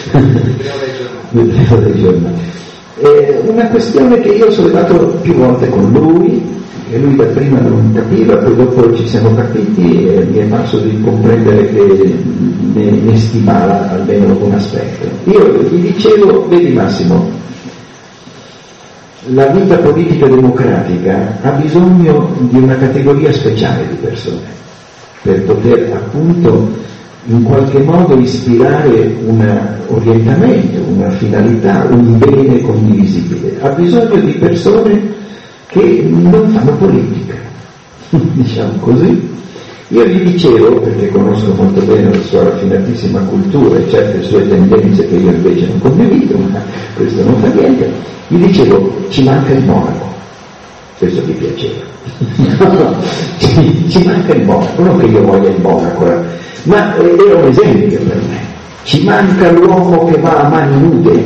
S4: Dei giornali. Una questione che io ho sollevato più volte con lui, che lui dapprima non capiva, poi dopo ci siamo capiti e mi è parso di comprendere che ne stimava almeno un aspetto. Io gli dicevo, vedi Massimo, la vita politica democratica ha bisogno di una categoria speciale di persone per poter appunto in qualche modo ispirare un orientamento, una finalità, un bene condivisibile. Ha bisogno di persone che non fanno politica, diciamo così. Io gli dicevo, perché conosco molto bene la sua raffinatissima cultura e certe sue tendenze che io invece non condivido, ma questo non fa niente, gli dicevo, ci manca il monaco. Questo gli piaceva. Ci manca il monaco, non che io voglia il monaco, ma era un esempio per me. Ci manca l'uomo che va a mani nude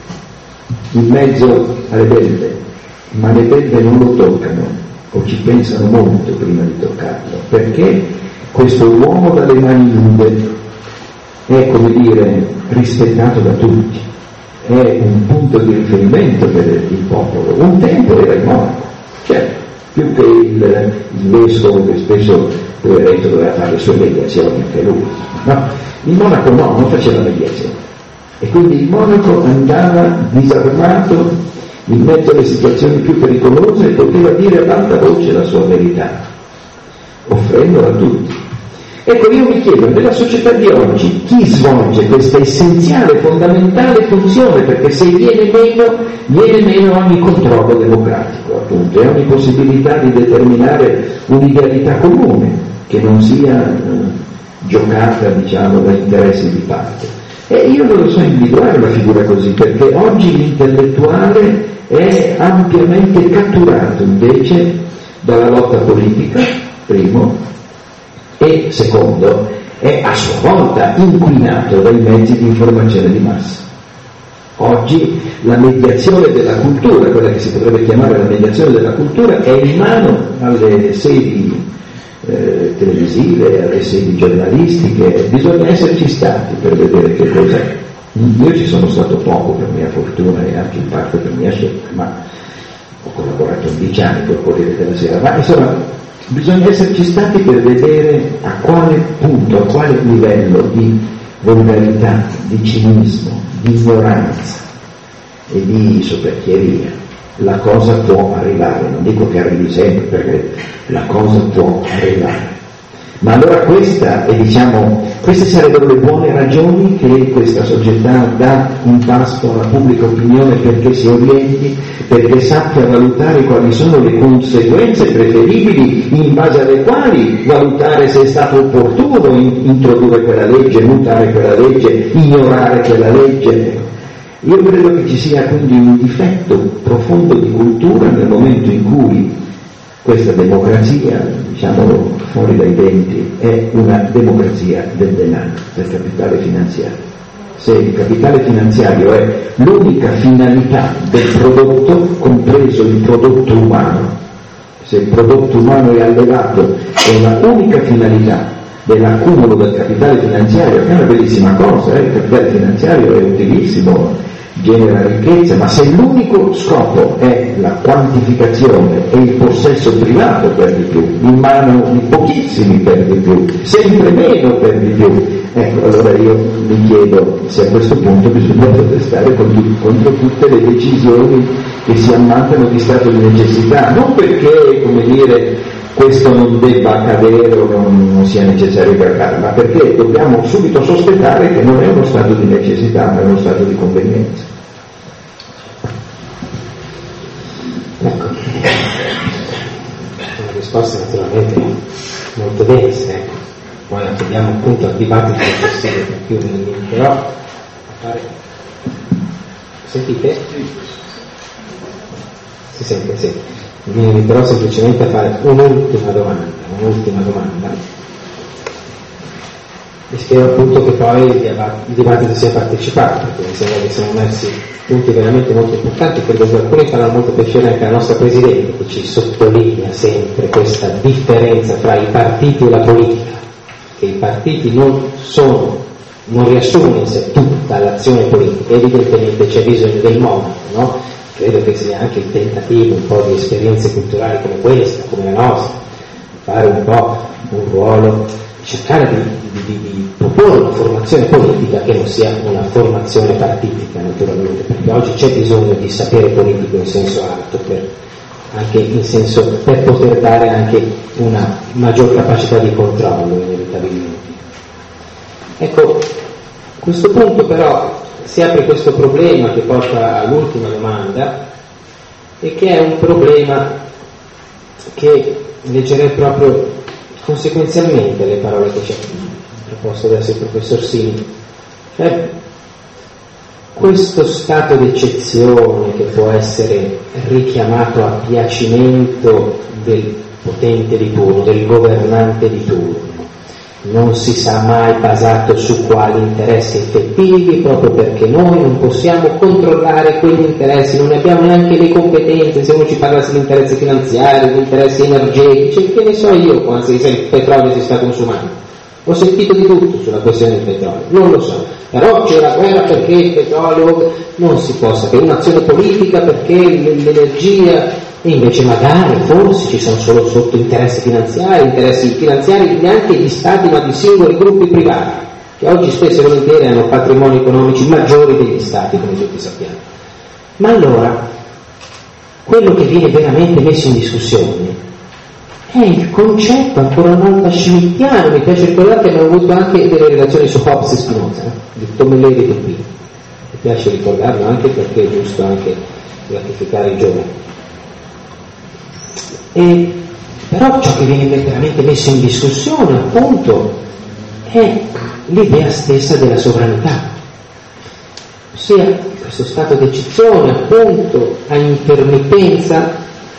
S4: in mezzo alle belve, ma le belve non lo toccano o ci pensano molto prima di toccarlo, perché questo uomo dalle mani nude è, come dire, rispettato da tutti, è un punto di riferimento per il popolo. Un tempo era il monaco, certo, più che il vescovo che spesso poveretto doveva fare le sue mediazioni anche lui, no? Il monaco no, non faceva mediazioni, e quindi il monaco andava disarmato in mezzo alle situazioni più pericolose e poteva dire ad alta voce la sua verità, offrendola a tutti. Ecco, io mi chiedo, nella società di oggi, chi svolge questa essenziale, fondamentale funzione? Perché se viene meno ogni controllo democratico, appunto, e ogni possibilità di determinare un'idealità comune, che non sia giocata, diciamo, da interessi di parte. E io non lo so individuare una figura così, perché oggi l'intellettuale è ampiamente catturato invece dalla lotta politica, primo, e secondo, è a sua volta inquinato dai mezzi di informazione di massa. Oggi la mediazione della cultura, quella che si potrebbe chiamare la mediazione della cultura, è in mano alle sedi televisive, alle sedi giornalistiche. Bisogna esserci stati per vedere che cos'è. Io ci sono stato poco per mia fortuna e anche in parte per mia scelta, ma ho collaborato 11 anni col Corriere della Sera, ma insomma bisogna esserci stati per vedere a quale punto, a quale livello di volgarità, di cinismo, di ignoranza e di soperchieria la cosa può arrivare. Non dico che arrivi sempre, perché la cosa può arrivare. Ma allora queste sarebbero le buone ragioni che questa società dà in pasto alla pubblica opinione perché si orienti, perché sappia valutare quali sono le conseguenze preferibili in base alle quali valutare se è stato opportuno introdurre quella legge, mutare quella legge, ignorare quella legge. Io credo che ci sia quindi un difetto profondo di cultura nel momento in cui questa democrazia, diciamolo fuori dai denti, è una democrazia del denaro, del capitale finanziario. Se il capitale finanziario è l'unica finalità del prodotto, compreso il prodotto umano, se il prodotto umano è allevato è la unica finalità dell'accumulo del capitale finanziario, che è una bellissima cosa, il capitale finanziario è utilissimo, genera ricchezza, ma se l'unico scopo è la quantificazione e il possesso privato per di più, in mano di pochissimi per di più, sempre meno per di più, ecco, allora io mi chiedo se a questo punto bisogna protestare contro tutte le decisioni che si ammantano di stato di necessità, non perché, come dire, questo non debba accadere o non sia necessario che accada, ma perché dobbiamo subito sospettare che non è uno stato di necessità, ma è uno stato di convenienza.
S2: Ecco, una risposta naturalmente molto densa, ecco. Poi abbiamo appunto al dibattito successivo per chiudere il link, però a fare... Sentite? Si sente, sì. Mi limiterò semplicemente a fare un'ultima domanda, e spero appunto che poi il dibattito sia partecipato, perché mi sembra che siamo messi punti veramente molto importanti. Credo che alcuni faranno molto piacere anche alla nostra Presidente, che ci sottolinea sempre questa differenza tra i partiti e la politica, che i partiti non riassumono in sé tutta l'azione politica, evidentemente c'è bisogno del monaco, no? Credo che sia anche il tentativo un po' di esperienze culturali come questa, come la nostra, fare un po' un ruolo, cercare di proporre una formazione politica che non sia una formazione partitica, naturalmente, perché oggi c'è bisogno di sapere politico in senso alto per poter dare anche una maggior capacità di controllo, inevitabilmente. Ecco, a questo punto però si apre questo problema che porta all'ultima domanda, e che è un problema che leggerei proprio conseguenzialmente le parole che ci ha proposto adesso il professor Sini. Cioè, questo stato d'eccezione che può essere richiamato a piacimento del potente di turno, del governante di turno, non si sa mai basato su quali interessi effettivi, proprio perché noi non possiamo controllare quegli interessi, non ne abbiamo neanche le competenze. Se uno ci parlasse di interessi finanziari, di interessi energetici, che ne so io quando il petrolio si sta consumando. Ho sentito di tutto sulla questione del petrolio, non lo so, però c'è la guerra perché il petrolio non si può sapere, un'azione politica perché l'energia, e invece magari forse ci sono solo sotto interessi finanziari neanche di stati ma di singoli gruppi privati, che oggi spesso e volentieri hanno patrimoni economici maggiori degli stati, come tutti sappiamo. Ma allora quello che viene veramente messo in discussione è il concetto ancora una volta schmittiano. Mi piace ricordare che abbiamo avuto anche delle relazioni su Hobbes e Spinoza, di Tomelleri e Tupini. Mi piace ricordarlo anche perché è giusto anche gratificare i giovani. Però ciò che viene veramente messo in discussione appunto è l'idea stessa della sovranità, ossia questo stato d'eccezione appunto a intermittenza,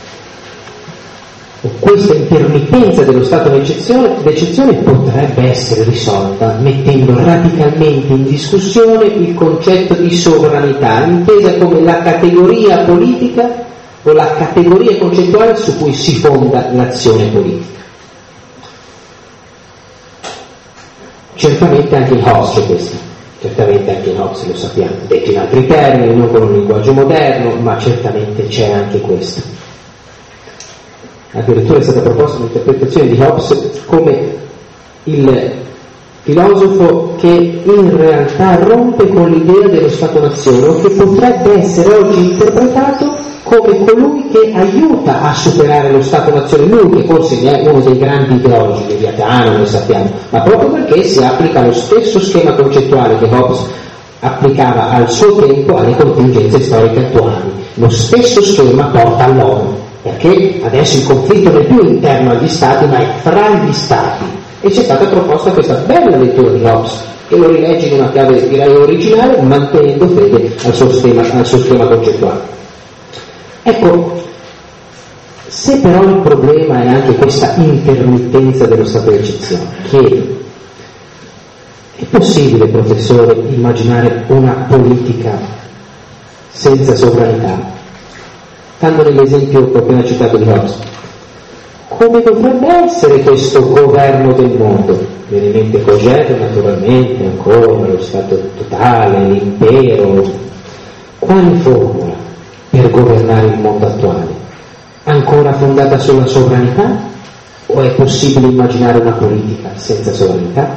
S2: o questa intermittenza dello stato d'eccezione potrebbe essere risolta mettendo radicalmente in discussione il concetto di sovranità, intesa come la categoria politica o la categoria concettuale su cui si fonda l'azione politica. Certamente anche il Hobbes c'è questo. Certamente anche Hobbes, lo sappiamo, detto in altri termini, non con un linguaggio moderno, ma certamente c'è anche questo. Addirittura è stata proposta un'interpretazione di Hobbes come il filosofo che in realtà rompe con l'idea dello Stato-nazione, o che potrebbe essere oggi interpretato come colui che aiuta a superare lo Stato-nazione, lui che forse è uno dei grandi ideologi, Leviatano, lo sappiamo, ma proprio perché si applica lo stesso schema concettuale che Hobbes applicava al suo tempo alle contingenze storiche attuali. Lo stesso schema porta all'ONU, perché adesso il conflitto non è più interno agli Stati, ma è fra gli Stati. E c'è stata proposta questa bella lettura di Hobbes, che lo rilegge in una chiave direi originale, mantenendo fede al suo schema concettuale. Ecco, se però il problema è anche questa intermittenza dello stato di eccezione, che è possibile, professore, immaginare una politica senza sovranità? Stando nell'esempio che ho appena citato di Hobbes, come dovrebbe essere questo governo del mondo? Viene in mente Cogito, naturalmente, ancora lo Stato totale, l'impero. Quale formula per governare il mondo attuale? Ancora fondata sulla sovranità? O è possibile immaginare una politica senza sovranità?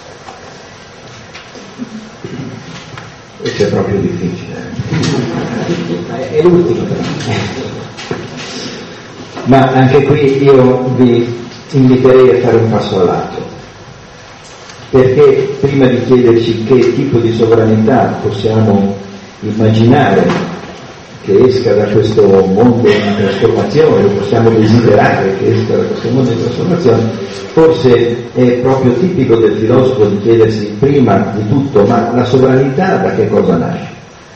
S3: Questo è proprio difficile.
S2: È l'ultimo.
S3: Ma anche qui io vi inviterei a fare un passo all'altro, perché prima di chiederci che tipo di sovranità possiamo immaginare che esca da questo mondo in trasformazione, lo possiamo desiderare che esca da questo mondo in trasformazione, forse è proprio tipico del filosofo di chiedersi prima di tutto: ma la sovranità da che cosa nasce?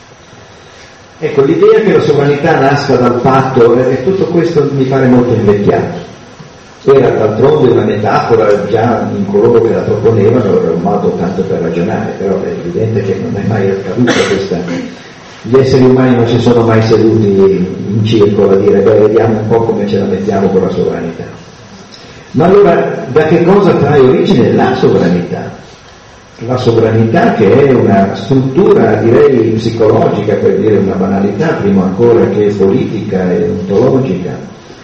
S3: Ecco, l'idea che la sovranità nasca dal patto, e tutto questo mi pare molto invecchiato. Era d'altronde una metafora, già in coloro che la proponevano era un modo tanto per ragionare, però è evidente che non è mai accaduta questa. Gli esseri umani non si sono mai seduti in circolo a dire: beh, vediamo un po' come ce la mettiamo con la sovranità. Ma allora da che cosa trae origine la sovranità? La sovranità, che è una struttura, direi, psicologica, per dire una banalità, prima ancora che politica e ontologica.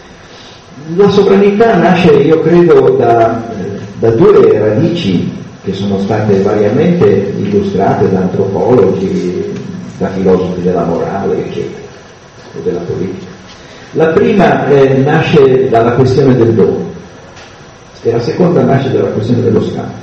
S3: La sovranità nasce, io credo, da due radici che sono state variamente illustrate da antropologi, da filosofi della morale, eccetera, o della politica. La prima nasce dalla questione del dono, e la seconda nasce dalla questione dello scambio.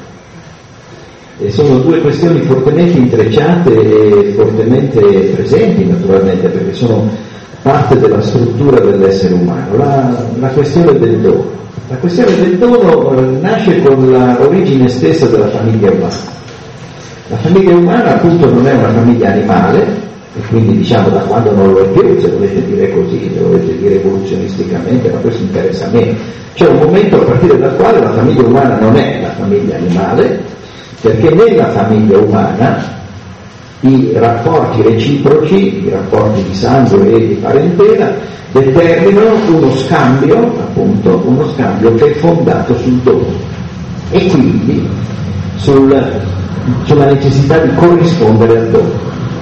S3: E sono due questioni fortemente intrecciate e fortemente presenti, naturalmente, perché sono parte della struttura dell'essere umano. La questione del dono. La questione del dono nasce con l'origine stessa della famiglia umana. La famiglia umana, appunto, non è una famiglia animale, e quindi diciamo da quando non lo è più, se volete dire così, se volete dire evoluzionisticamente, ma questo interessa a me. C'è un momento a partire dal quale la famiglia umana non è la famiglia animale, perché nella famiglia umana i rapporti reciproci, i rapporti di sangue e di parentela, determinano uno scambio, appunto, uno scambio che è fondato sul dono e quindi sulla necessità di corrispondere al dono.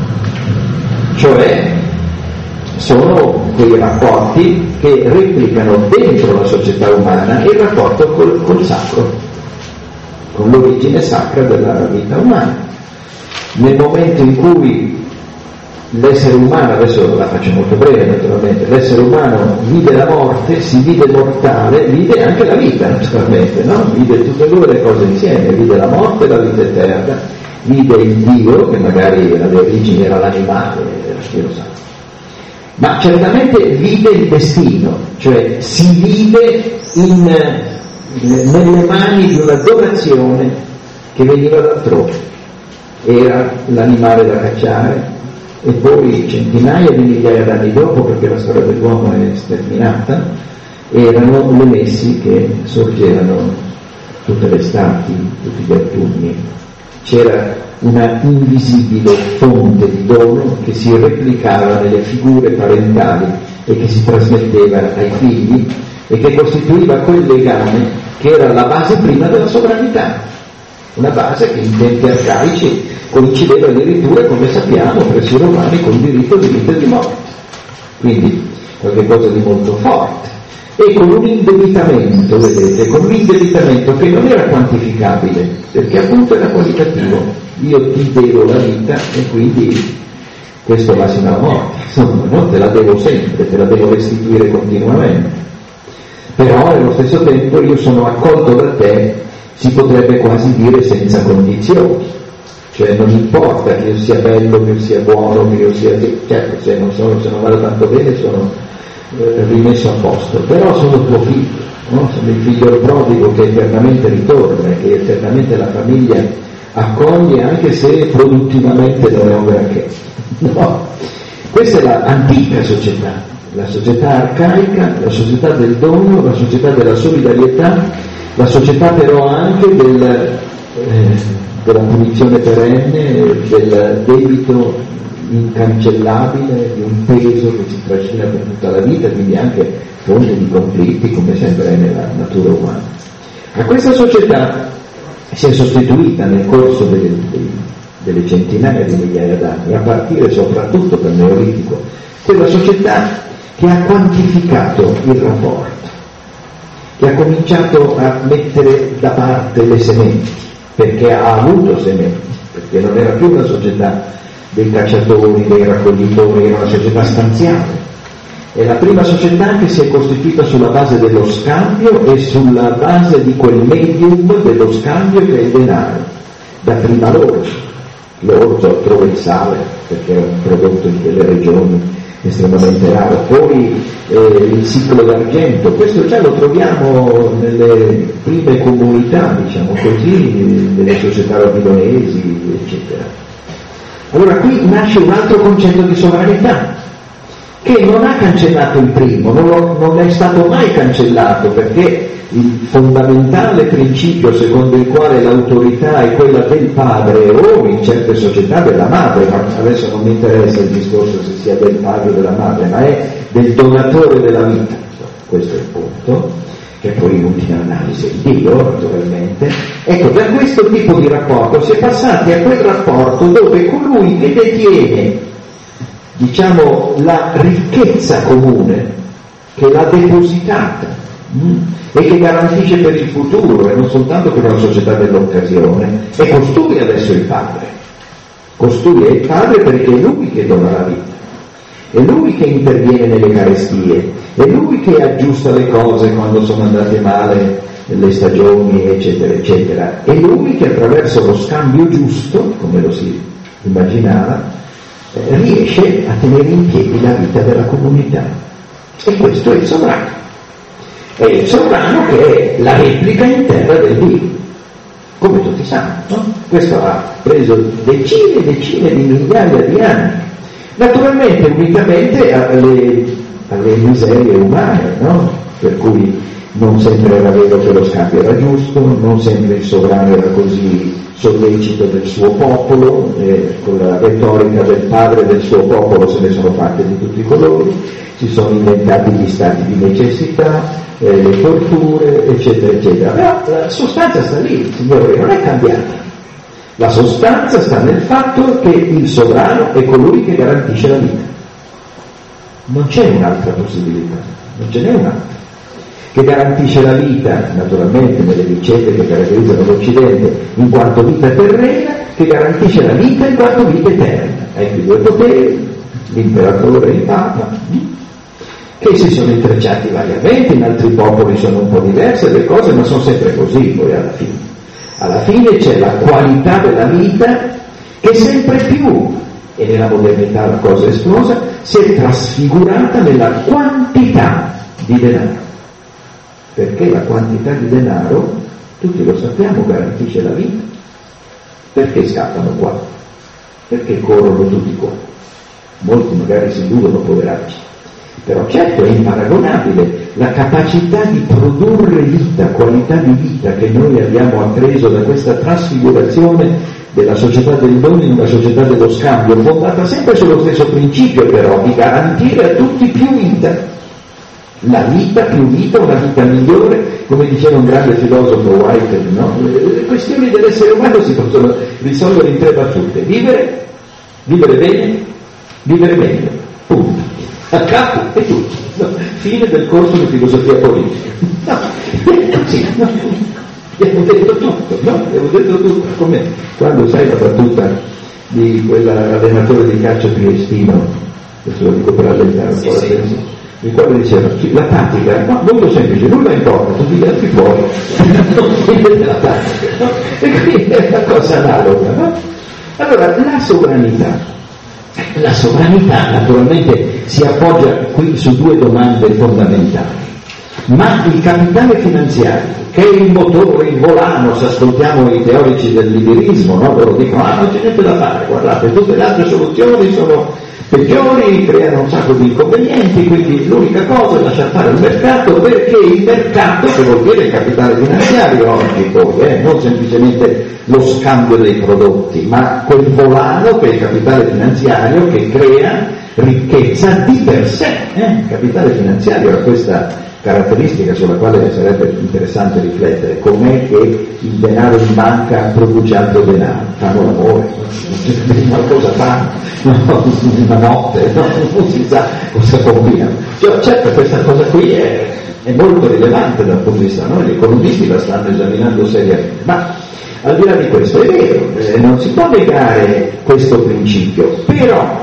S3: Cioè sono quei rapporti che replicano dentro la società umana il rapporto col sacro, con l'origine sacra della vita umana. Nel momento in cui l'essere umano, adesso la faccio molto breve naturalmente, l'essere umano vide la morte, si vide mortale, vide anche la vita naturalmente, no? Vide tutte e due le cose insieme, vide la morte e la vita eterna, vide il Dio, che magari alle origini era l'animale, era Dio Santo, ma certamente vide il destino, cioè si vide nelle mani di una donazione che veniva d'altrove. Era l'animale da cacciare e poi centinaia di migliaia d'anni dopo, perché la storia dell'uomo è sterminata, erano le messi che sorgevano tutte le estati, tutti gli autunni. C'era una invisibile fonte di dono che si replicava nelle figure parentali e che si trasmetteva ai figli e che costituiva quel legame che era la base prima della sovranità.
S4: una base che in tempi arcaici coincideva addirittura, come sappiamo, presso i romani con il diritto di vita e di morte, quindi qualcosa di molto forte, e con un indebitamento, vedete, con un indebitamento che non era quantificabile, perché appunto era qualitativo. Io ti devo la vita e quindi questo va sino alla morte, insomma, no? Te la devo sempre, te la devo restituire continuamente, però nello stesso tempo io sono accolto da te, si potrebbe quasi dire senza condizioni, cioè non importa che io sia bello, che io sia buono, che io sia, certo, se non vado tanto bene sono rimesso a posto, però sono tuo figlio, no? Sono il figlio prodigo che eternamente ritorna, che eternamente la famiglia accoglie anche se produttivamente non è un granché, no? Questa è l'antica società, la società arcaica, la società del dono, la società della solidarietà, la società però anche della punizione perenne, del debito incancellabile, di un peso che si trascina per tutta la vita, quindi anche fonte di conflitti, come sempre è nella natura umana. A questa società si è sostituita nel corso delle centinaia di migliaia d'anni, a partire soprattutto dal Neolitico, quella società che ha quantificato il rapporto, che ha cominciato a mettere da parte le sementi, perché ha avuto sementi, perché non era più una società dei cacciatori, dei raccoglitori, era una società stanziale. È la prima società che si è costituita sulla base dello scambio e sulla base di quel medium dello scambio che è il denaro. Da prima l'orzo trova il sale, perché è un prodotto di delle regioni estremamente raro, poi il ciclo d'argento, questo già lo troviamo nelle prime comunità, diciamo così, nelle società babilonesi, eccetera. Allora qui nasce un altro concetto di sovranità, che non ha cancellato il primo, non è stato mai cancellato, perché il fondamentale principio secondo il quale l'autorità è quella del padre o in certe società della madre, ma adesso non mi interessa il discorso se sia del padre o della madre, ma è del donatore della vita, questo è il punto, che poi in ultima analisi è Dio naturalmente. Ecco, da questo tipo di rapporto si è passati a quel rapporto dove colui che detiene, diciamo, la ricchezza comune, che l'ha depositata e che garantisce per il futuro, e non soltanto per una società dell'occasione, è costui adesso il padre. Costui è il padre perché è lui che dona la vita, è lui che interviene nelle carestie, è lui che aggiusta le cose quando sono andate male le stagioni, eccetera, eccetera. È lui che attraverso lo scambio giusto, come lo si immaginava, riesce a tenere in piedi la vita della comunità. E questo è il sovrano. È il sovrano che è la replica interna del Dio, come tutti sanno, no? Questo ha preso decine e decine di migliaia di anni, naturalmente unitamente alle miserie umane, no? Per cui non sempre era vero che lo scambio era giusto, non sempre il sovrano era così sollecito del suo popolo, con la retorica del padre del suo popolo se ne sono fatte di tutti i colori, si sono inventati gli stati di necessità, le torture, eccetera, eccetera. Però la sostanza sta lì, signori, non è cambiata. La sostanza sta nel fatto che il sovrano è colui che garantisce la vita. Non c'è un'altra possibilità, non ce n'è un'altra. Che garantisce la vita, naturalmente nelle vicende che caratterizzano l'Occidente, in quanto vita terrena, che garantisce la vita in quanto vita eterna. Ecco i due poteri, l'imperatore e il Papa, che si sono intrecciati variamente, in altri popoli sono un po' diverse le cose, ma sono sempre così poi alla fine. Alla fine c'è la qualità della vita che sempre più, e nella modernità la cosa è esplosa, si è trasfigurata nella quantità di denaro. Perché la quantità di denaro, tutti lo sappiamo, garantisce la vita. Perché scappano qua? Perché corrono tutti qua? Molti magari si illudono, poveracci. Però certo è imparagonabile la capacità di produrre vita, qualità di vita che noi abbiamo appreso da questa trasfigurazione della società del dono in una società dello scambio, fondata sempre sullo stesso principio però, di garantire a tutti più vita. La vita, più vita, una vita migliore, come diceva un grande filosofo Whitehead, no? Le questioni dell'essere umano si possono risolvere in 3 battute: vivere bene, vivere meglio, punto. A capo e tutto. No? Fine del corso di filosofia politica. No, così, no? Abbiamo detto tutto, no? Abbiamo detto tutto, come quando sai la battuta di quell'allenatore di calcio triestino, questo lo dico per allentare un po' la tensione, il quale diceva, la tattica, no, molto semplice, nulla importa, tutti gli altri fuori, non fine della tattica, no? E quindi è una cosa analoga, no? Allora, la sovranità naturalmente si appoggia qui su 2 domande fondamentali, ma il capitale finanziario, che è il motore, il volano, se ascoltiamo i teorici del liberismo, no? Loro dicono, non c'è niente da fare, guardate, tutte le altre soluzioni sono peggiori, creano un sacco di inconvenienti, quindi l'unica cosa è lasciar fare il mercato, perché il mercato, che vuol dire il capitale finanziario oggi poi, non semplicemente lo scambio dei prodotti, ma quel volano che è il capitale finanziario che crea ricchezza di per sé. Il capitale finanziario ha questa caratteristica sulla quale sarebbe interessante riflettere: com'è che il denaro in banca produce altro denaro? Fanno l'amore, qualcosa fanno, una notte, non si sa cosa combinano. Certo, questa cosa qui è molto rilevante dal punto di vista, no? Gli economisti la stanno esaminando seriamente, ma al di là di questo è vero, non si può negare questo principio, però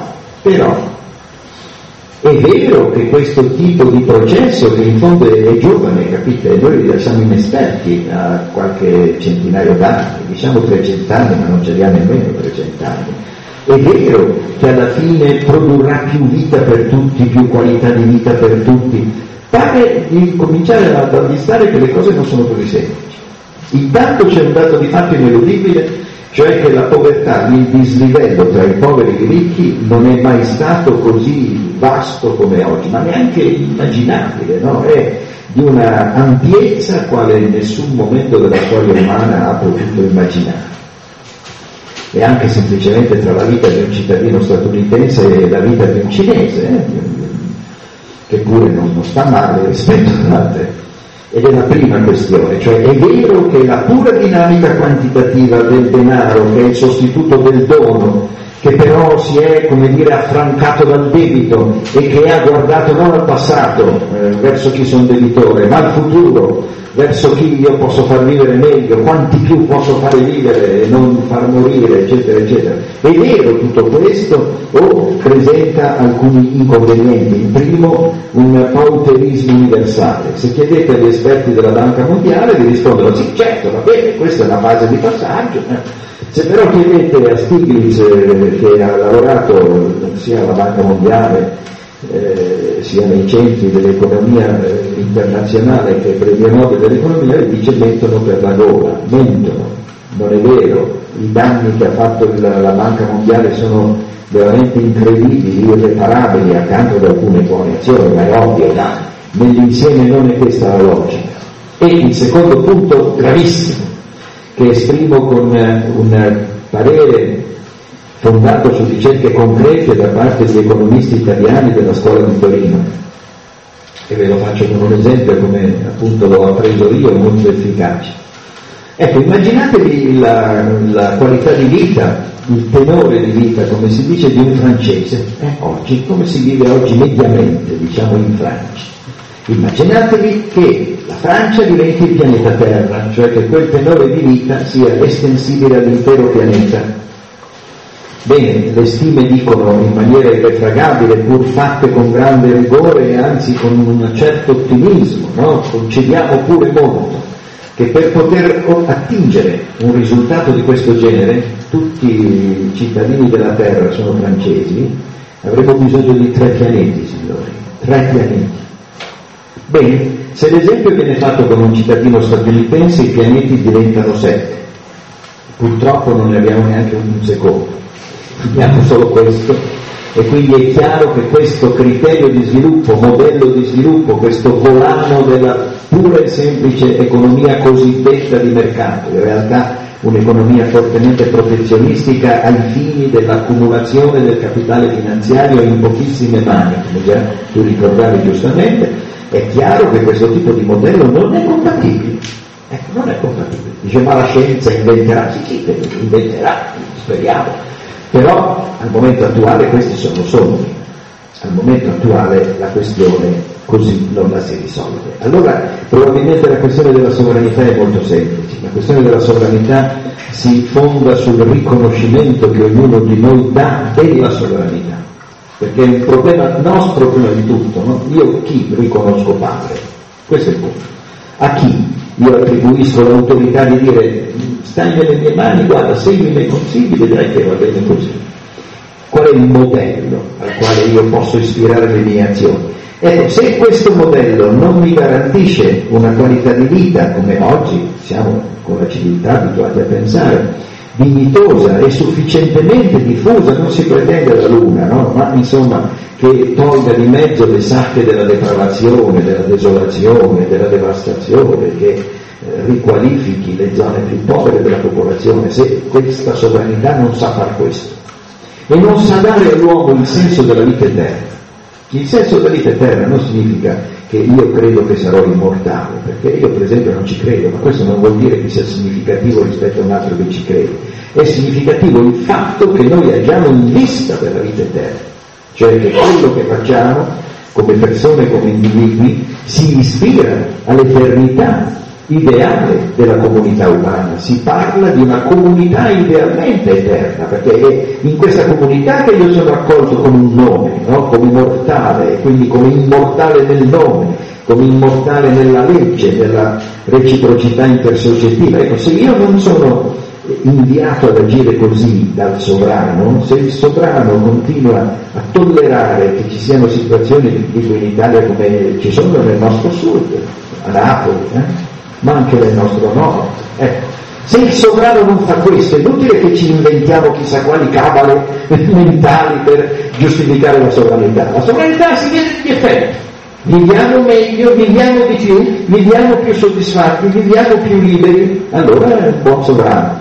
S4: è vero che questo tipo di processo, che in fondo è giovane, capite? Noi siamo inesperti a qualche centinaio d'anni, diciamo 300 anni, ma non ce li ha nemmeno 300 anni. È vero che alla fine produrrà più vita per tutti, più qualità di vita per tutti. Pare di cominciare ad avvistare che le cose non sono così semplici. Intanto c'è un dato di fatto ineludibile, cioè che la povertà, il dislivello tra i poveri e i ricchi non è mai stato così vasto come oggi, ma neanche immaginabile, no? È di una ampiezza quale in nessun momento della storia umana ha potuto immaginare. E anche semplicemente tra la vita di un cittadino statunitense e la vita di un cinese, che pure non sta male rispetto ad altre. Ed è la prima questione, cioè è vero che la pura dinamica quantitativa del denaro, che è il sostituto del dono, che però si è, come dire, affrancato dal debito e che ha guardato non al passato, verso chi sono debitore, ma al futuro, verso chi io posso far vivere meglio, quanti più posso fare vivere e non far morire, eccetera, eccetera. È vero tutto questo o presenta alcuni inconvenienti? Il primo, un pauperismo universale. Se chiedete agli esperti della Banca Mondiale vi rispondono sì, certo, va bene, questa è una fase di passaggio. Se però chiedete a Stiglitz, che ha lavorato sia alla Banca Mondiale sia nei centri dell'economia internazionale che premio Nobel dell'economia, vi dice mentono per la gola, mentono, non è vero, i danni che ha fatto la Banca Mondiale sono veramente incredibili, irreparabili, accanto ad alcune buone azioni, ma è ovvio, nell'insieme non è questa la logica. E il secondo punto gravissimo, che esprimo con un parere fondato su ricerche concrete da parte di economisti italiani della scuola di Torino, e ve lo faccio con un esempio come appunto l'ho appreso io, molto efficace. Ecco, immaginatevi la qualità di vita, il tenore di vita, come si dice, di un francese, oggi, come si vive oggi mediamente, diciamo, in Francia. Immaginatevi che la Francia diventi il pianeta Terra, cioè che quel tenore di vita sia estensibile all'intero pianeta. Bene, le stime dicono in maniera irrefragabile, pur fatte con grande rigore e anzi con un certo ottimismo, no? Concediamo pure molto, che per poter attingere un risultato di questo genere, tutti i cittadini della Terra sono francesi, avremo bisogno di 3 pianeti, signori, 3 pianeti. Bene, se l'esempio viene fatto con un cittadino statunitense, i pianeti diventano 7. Purtroppo non ne abbiamo neanche un secondo, abbiamo solo questo, e quindi è chiaro che questo criterio di sviluppo, modello di sviluppo, questo volano della pura e semplice economia cosiddetta di mercato, in realtà un'economia fortemente protezionistica ai fini dell'accumulazione del capitale finanziario in pochissime mani, come già tu ricordavi giustamente, è chiaro che questo tipo di modello non è compatibile. Ecco, non è compatibile. Dice, ma la scienza inventerà? Sì, inventerà, speriamo. Però al momento attuale questi sono sogni. Al momento attuale la questione così non la si risolve. Allora probabilmente la questione della sovranità è molto semplice. La questione della sovranità si fonda sul riconoscimento che ognuno di noi dà della sovranità, perché è un problema nostro prima di tutto, no? Io chi riconosco padre? Questo è il punto. A chi io attribuisco l'autorità di dire stai nelle mie mani, guarda, segui i miei consigli, vedrai che va bene così. Qual è il modello al quale io posso ispirare le mie azioni? Ecco, se questo modello non mi garantisce una qualità di vita, come oggi siamo con la civiltà abituati a pensare, dignitosa e sufficientemente diffusa, non si pretende la luna, no? Ma insomma che tolga di mezzo le sacche della depravazione, della desolazione, della devastazione, che riqualifichi le zone più povere della popolazione, se questa sovranità non sa far questo e non sa dare all'uomo il senso della vita eterna. Il senso della vita eterna non significa che io credo che sarò immortale, perché io per esempio non ci credo, ma questo non vuol dire che sia significativo rispetto a un altro che ci crede. È significativo il fatto che noi agiamo in vista della vita eterna, cioè che quello che facciamo come persone, come individui, si ispira all'eternità ideale della comunità umana. Si parla di una comunità idealmente eterna, perché è in questa comunità che io sono accolto come un nome, no? Come mortale, quindi come immortale nel nome, come immortale nella legge, nella reciprocità intersoggettiva. Ecco, se io non sono inviato ad agire così dal sovrano, se il sovrano continua a tollerare che ci siano situazioni tipo in Italia come ci sono nel nostro sud, a Napoli, ma anche nel nostro nord. Se il sovrano non fa questo, è inutile che ci inventiamo chissà quali cabale mentali per giustificare la sovranità. La sovranità si vede negli effetti. Viviamo meglio, viviamo di più, viviamo più soddisfatti, viviamo più liberi, allora è un buon sovrano.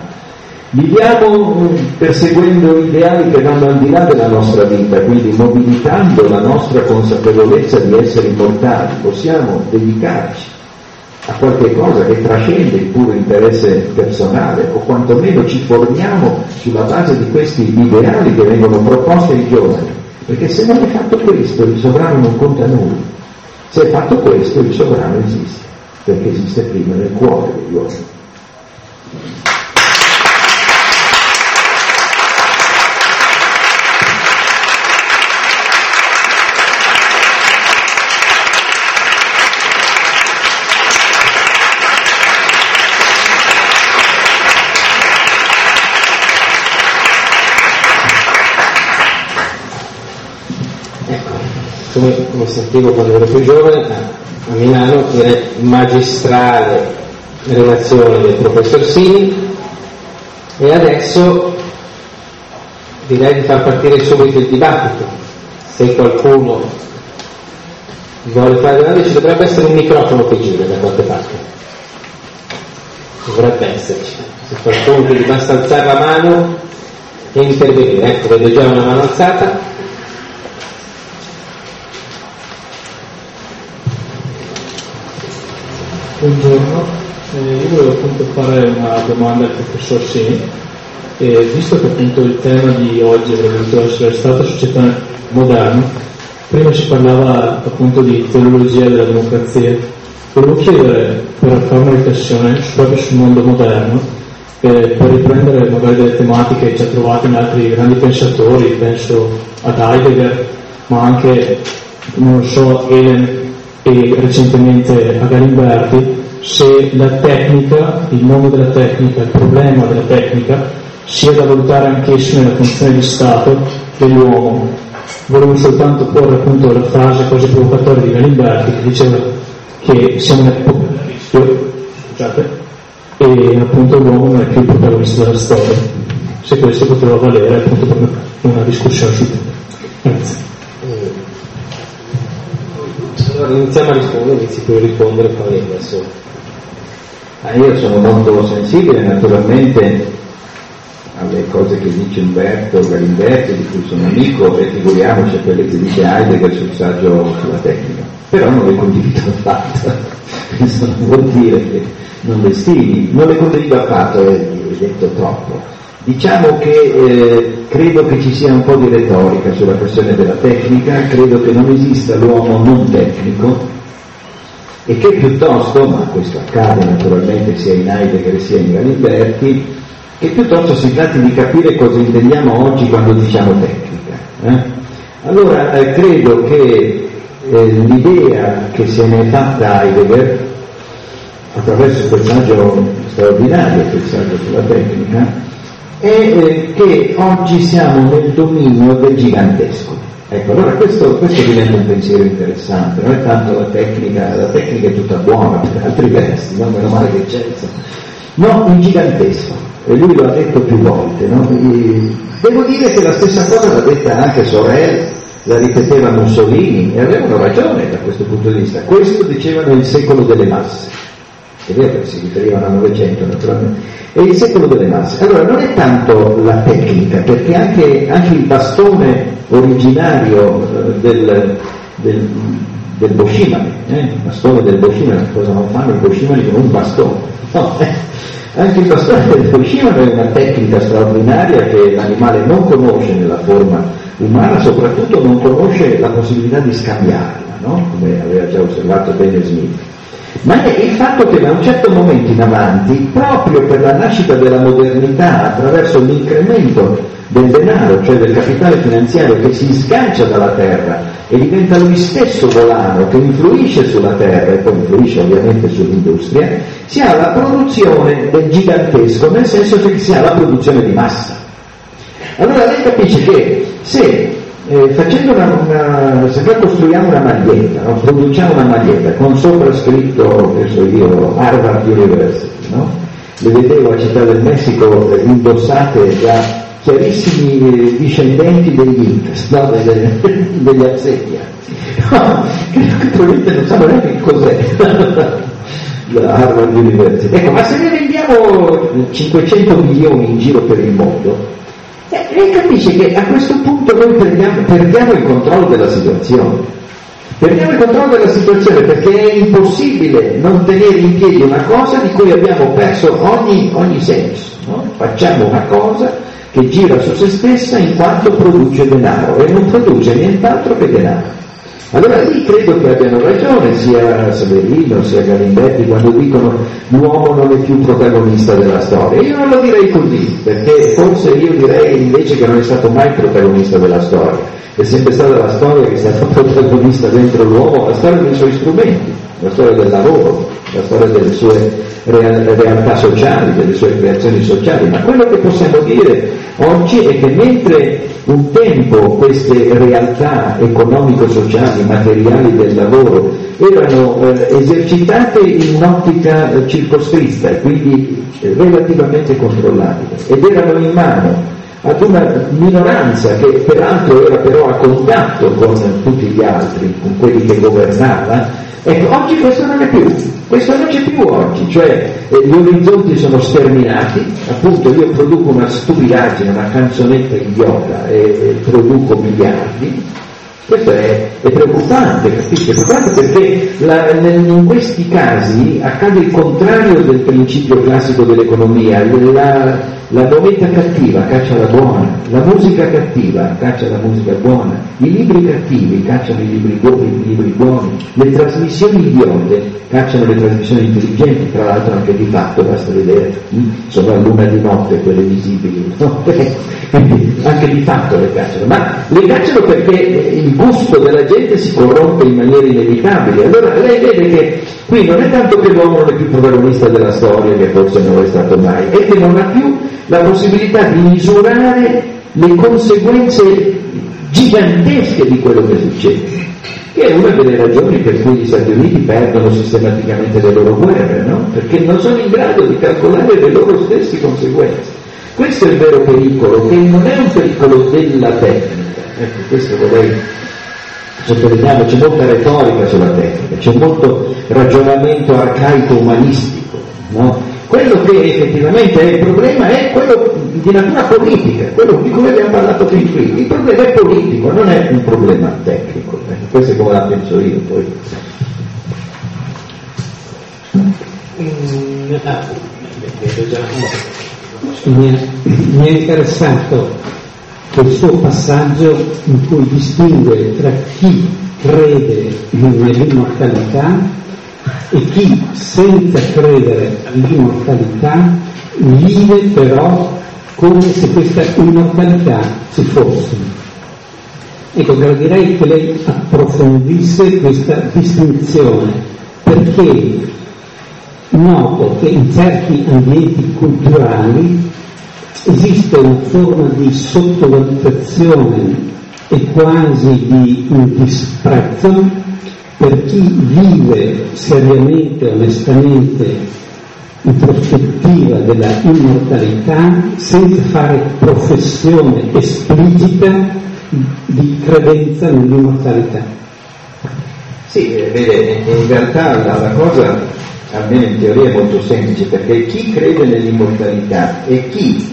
S4: Viviamo perseguendo ideali che vanno al di là della nostra vita, quindi mobilitando la nostra consapevolezza di essere immortali, possiamo dedicarci a qualche cosa che trascende il puro interesse personale, o quantomeno ci formiamo sulla base di questi ideali che vengono proposti ai giovani, perché se non è fatto questo il sovrano non conta nulla. Se è fatto questo il sovrano esiste, perché esiste prima nel cuore degli uomini.
S1: Come sentivo quando ero più giovane, a Milano era magistrale relazione del professor Sini, e adesso direi di far partire subito il dibattito. Se qualcuno vuole fare domande, ci dovrebbe essere un microfono che gira da qualche parte, dovrebbe esserci. Se qualcuno, quindi basta alzare la mano e intervenire. Ecco, vedo già una mano alzata.
S5: Buongiorno, io volevo appunto fare una domanda al professor Sini, visto che appunto il tema di oggi avrebbe dovuto essere Stato e società moderna, prima si parlava appunto di teologia della democrazia, volevo chiedere, per fare una riflessione proprio sul mondo moderno, per riprendere magari delle tematiche che ci ha trovato in altri grandi pensatori, penso ad Heidegger, ma anche, non lo so, Hegel, e recentemente a Galimberti, se la tecnica, il mondo della tecnica, il problema della tecnica sia da valutare anch'esso nella funzione di Stato dell'uomo. Volevo soltanto porre appunto la frase così provocatoria di Galimberti che diceva che siamo nell'epoca del rischio, scusate, e appunto l'uomo non è più il protagonista della storia. Se questo poteva valere appunto per una discussione sul tema. Grazie.
S1: Allora iniziamo a rispondere, inizi tu a rispondere, poi adesso.
S3: Io sono molto sensibile naturalmente alle cose che dice Umberto Galimberti, di cui sono amico, e figuriamoci a quelle che dice Heidegger sul saggio sulla tecnica, però non le condivido affatto. Questo non vuol dire che non le stimi, non le condivido affatto, è detto troppo. Diciamo che credo che ci sia un po' di retorica sulla questione della tecnica, credo che non esista l'uomo non tecnico, e che piuttosto, ma questo accade naturalmente sia in Heidegger sia in Galimberti, che piuttosto si tratti di capire cosa intendiamo oggi quando diciamo tecnica. Allora credo che l'idea che se ne è fatta Heidegger attraverso quel saggio straordinario, quel saggio sulla tecnica, è che oggi siamo nel dominio del gigantesco. Ecco, allora questo diventa un pensiero interessante, non è tanto la tecnica è tutta buona per altri versi, no? Meno male che c'è, no, il gigantesco, e lui lo ha detto più volte, no? Devo dire che la stessa cosa l'ha detta anche Sorel, la ripeteva Mussolini, e avevano ragione da questo punto di vista. Questo dicevano il secolo delle masse, è vero che si riferivano al Novecento naturalmente, è il secolo delle masse. Allora non è tanto la tecnica, perché anche il bastone originario del Boschimane, il bastone del Boschimane, cosa non fanno i Boschimani con un bastone? No, anche il bastone del Boschimane è una tecnica straordinaria che l'animale non conosce nella forma umana, soprattutto non conosce la possibilità di scambiarla, no? Come aveva già osservato bene Smith. Ma è il fatto che da un certo momento in avanti, proprio per la nascita della modernità, attraverso l'incremento del denaro, cioè del capitale finanziario che si sgancia dalla terra e diventa lui stesso volano che influisce sulla terra e poi influisce ovviamente sull'industria, si ha la produzione del gigantesco, nel senso che si ha la produzione di massa. Allora lei capisce che se se noi costruiamo una maglietta, no? Produciamo una maglietta con sopra scritto, penso io, Harvard University, no? Le vedevo a Città del Messico indossate da chiarissimi discendenti degli Incas, no? degli Azteca. No, credo che probabilmente non sanno neanche cos'è la Harvard University. Ecco, ma se ne vendiamo 500 milioni in giro per il mondo, lei capisce che a questo punto noi perdiamo il controllo della situazione. Perdiamo il controllo della situazione perché è impossibile non tenere in piedi una cosa di cui abbiamo perso ogni senso. No? Facciamo una cosa che gira su se stessa in quanto produce denaro e non produce nient'altro che denaro. Allora lì credo che abbiano ragione sia Severino sia Galimberti quando dicono l'uomo non è più protagonista della storia. Io non lo direi così, perché forse io direi invece che non è stato mai protagonista della storia, è sempre stata la storia che è stata protagonista dentro l'uomo, la storia dei suoi strumenti, la storia del lavoro, la storia delle sue realtà sociali, delle sue creazioni sociali. Ma quello che possiamo dire oggi è che mentre un tempo queste realtà economico-sociali, materiali del lavoro erano esercitate in un'ottica circoscritta e quindi relativamente controllabile ed erano in mano ad una minoranza che peraltro era però a contatto con tutti gli altri, con quelli che governava, ecco, oggi questo non c'è più oggi, cioè gli orizzonti sono sterminati, appunto io produco una stupidaggine, una canzonetta idiota e produco miliardi. Questo è preoccupante, capisci? È preoccupante perché in questi casi accade il contrario del principio classico dell'economia. La moneta cattiva caccia la buona, la musica cattiva caccia la musica buona, i libri cattivi cacciano i libri buoni, le trasmissioni idiote cacciano le trasmissioni intelligenti, tra l'altro anche di fatto, basta vedere, sono a luna di notte quelle visibili, no? Quindi anche di fatto le cacciano, ma le cacciano perché il gusto della gente si corrompe in maniera inevitabile. Allora lei vede che qui non è tanto che l'uomo non è più protagonista della storia, che forse non lo è stato mai, è che non ha più la possibilità di misurare le conseguenze gigantesche di quello che succede, che è una delle ragioni per cui gli Stati Uniti perdono sistematicamente le loro guerre, no? Perché non sono in grado di calcolare le loro stesse conseguenze. Questo è il vero pericolo, che non è un pericolo della tecnica. Ecco, questo vorrei sottolineare, c'è molta retorica sulla tecnica, c'è molto ragionamento arcaico umanistico, no?
S4: Quello che effettivamente è il problema è quello di natura politica, quello di cui abbiamo parlato fin qui. Il problema è politico, non è un problema tecnico. Questo è come la penso io poi.
S2: Mi è interessato questo passaggio in cui distingue tra chi crede nell'immortalità e chi senza credere all'immortalità vive però come se questa immortalità ci fosse. Ecco, gradirei che lei approfondisse questa distinzione, perché noto che in certi ambienti culturali esiste una forma di sottovalutazione e quasi di disprezzo per chi vive seriamente, onestamente, in prospettiva della immortalità senza fare professione esplicita di credenza nell'immortalità.
S3: Sì, vede, in realtà la cosa, almeno in teoria, è molto semplice, perché chi crede nell'immortalità e chi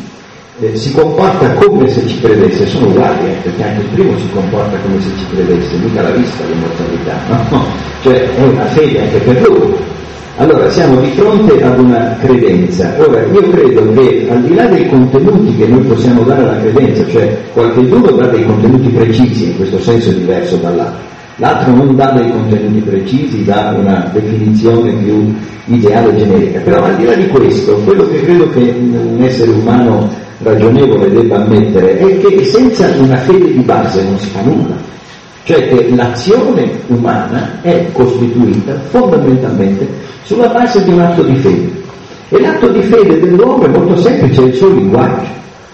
S3: si comporta come se ci credesse sono uguali, perché anche il primo si comporta come se ci credesse, mica l'ha vista l'immortalità, no? Cioè è una fede anche per lui. Allora siamo di fronte ad una credenza. Ora io credo che al di là dei contenuti che noi possiamo dare alla credenza, cioè qualcuno dà dei contenuti precisi, in questo senso è diverso dall'altro, l'altro non dà dei contenuti precisi, dà una definizione più ideale e generica. Però al di là di questo, quello che credo che un essere umano ragionevole debba ammettere è che senza una fede di base non si fa nulla, cioè che l'azione umana è costituita fondamentalmente sulla base di un atto di fede, e l'atto di fede dell'uomo è molto semplice, è il suo linguaggio,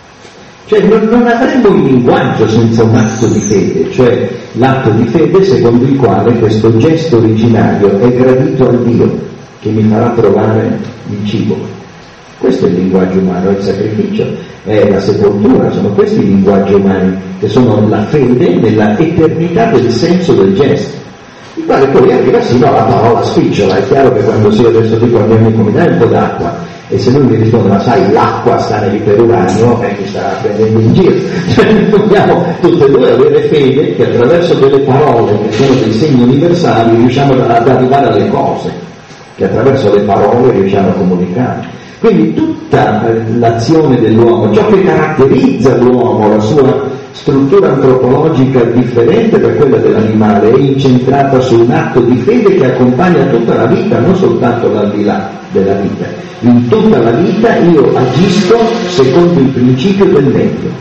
S3: cioè non avremmo il linguaggio senza un atto di fede, cioè l'atto di fede secondo il quale questo gesto originario è gradito al Dio che mi farà trovare il cibo. Questo è il linguaggio umano, è il sacrificio, è la sepoltura, sono questi i linguaggi umani, che sono la fede nella eternità del senso del gesto, il quale poi arriva sino alla parola spicciola. È chiaro che quando io adesso dico al mio amico mi dai un po' d'acqua, e se lui mi risponde ma sai l'acqua sta nell'iperuranio, mi sta prendendo in giro. Dobbiamo tutte e due avere fede che attraverso delle parole che sono dei segni universali riusciamo ad arrivare alle cose, che attraverso le parole riusciamo a comunicare. Quindi tutta l'azione dell'uomo, ciò che caratterizza l'uomo, la sua struttura antropologica differente da quella dell'animale, è incentrata su un atto di fede che accompagna tutta la vita, non soltanto l'aldilà della vita. In tutta la vita io agisco secondo il principio del meglio.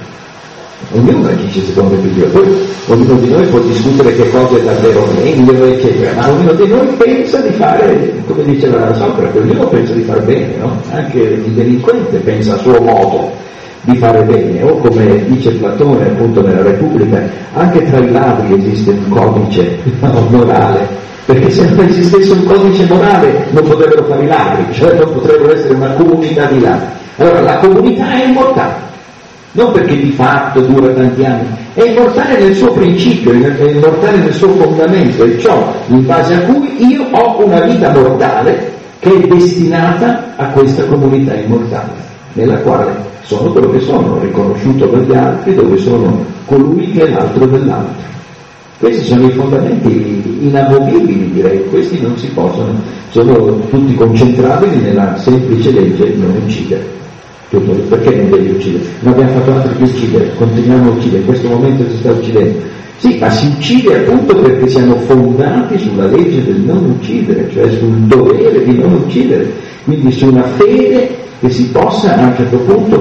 S3: Ognuno agisce secondo il principio, poi ognuno di noi può discutere che cosa è davvero meglio, eccetera, ma ognuno di noi pensa di fare, come diceva Socrate, ognuno pensa di far bene, no? Anche il delinquente pensa a suo modo di fare bene, o come dice Platone appunto nella Repubblica, anche tra i ladri esiste un codice morale, perché se non esistesse un codice morale non potrebbero fare i ladri, cioè non potrebbero essere una comunità di ladri. Allora la comunità è immortale, non perché di fatto dura tanti anni, è immortale nel suo principio, è immortale nel suo fondamento, è ciò in base a cui io ho una vita mortale che è destinata a questa comunità immortale, nella quale sono quello che sono, riconosciuto dagli altri, dove sono colui che è l'altro dell'altro. Questi sono i fondamenti inamovibili, direi, questi non si possono, sono tutti concentrabili nella semplice legge non uccidere. Tutto, perché non devi uccidere? Non abbiamo fatto altro che uccidere, continuiamo a uccidere, in questo momento si sta uccidendo. Sì, ma si uccide appunto perché siamo fondati sulla legge del non uccidere, cioè sul dovere di non uccidere, quindi su una fede che si possa a un certo punto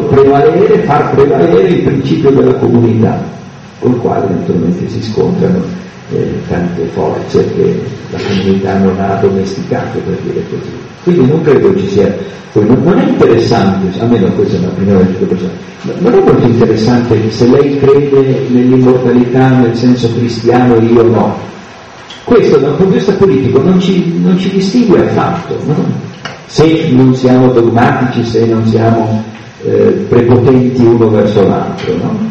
S3: far prevalere il principio della comunità, col quale naturalmente si scontrano tante forze che la comunità non ha domesticato, per dire così. Quindi non credo ci sia, non è interessante, almeno questa è un'opinione di tutte le persone, non è molto interessante se lei crede nell'immortalità nel senso cristiano e io no. Questo dal punto di vista politico non ci distingue affatto, no? Se non siamo dogmatici, se non siamo prepotenti uno verso l'altro, no?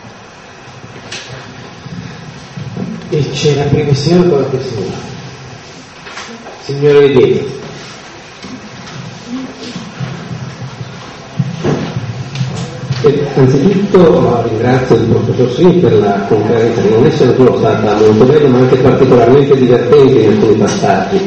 S2: E c'è la prima signora con la signora Vedete. Anzitutto ringrazio il professor Sini per la conferenza, che non è solo stata molto bella ma anche particolarmente divertente in alcuni passaggi,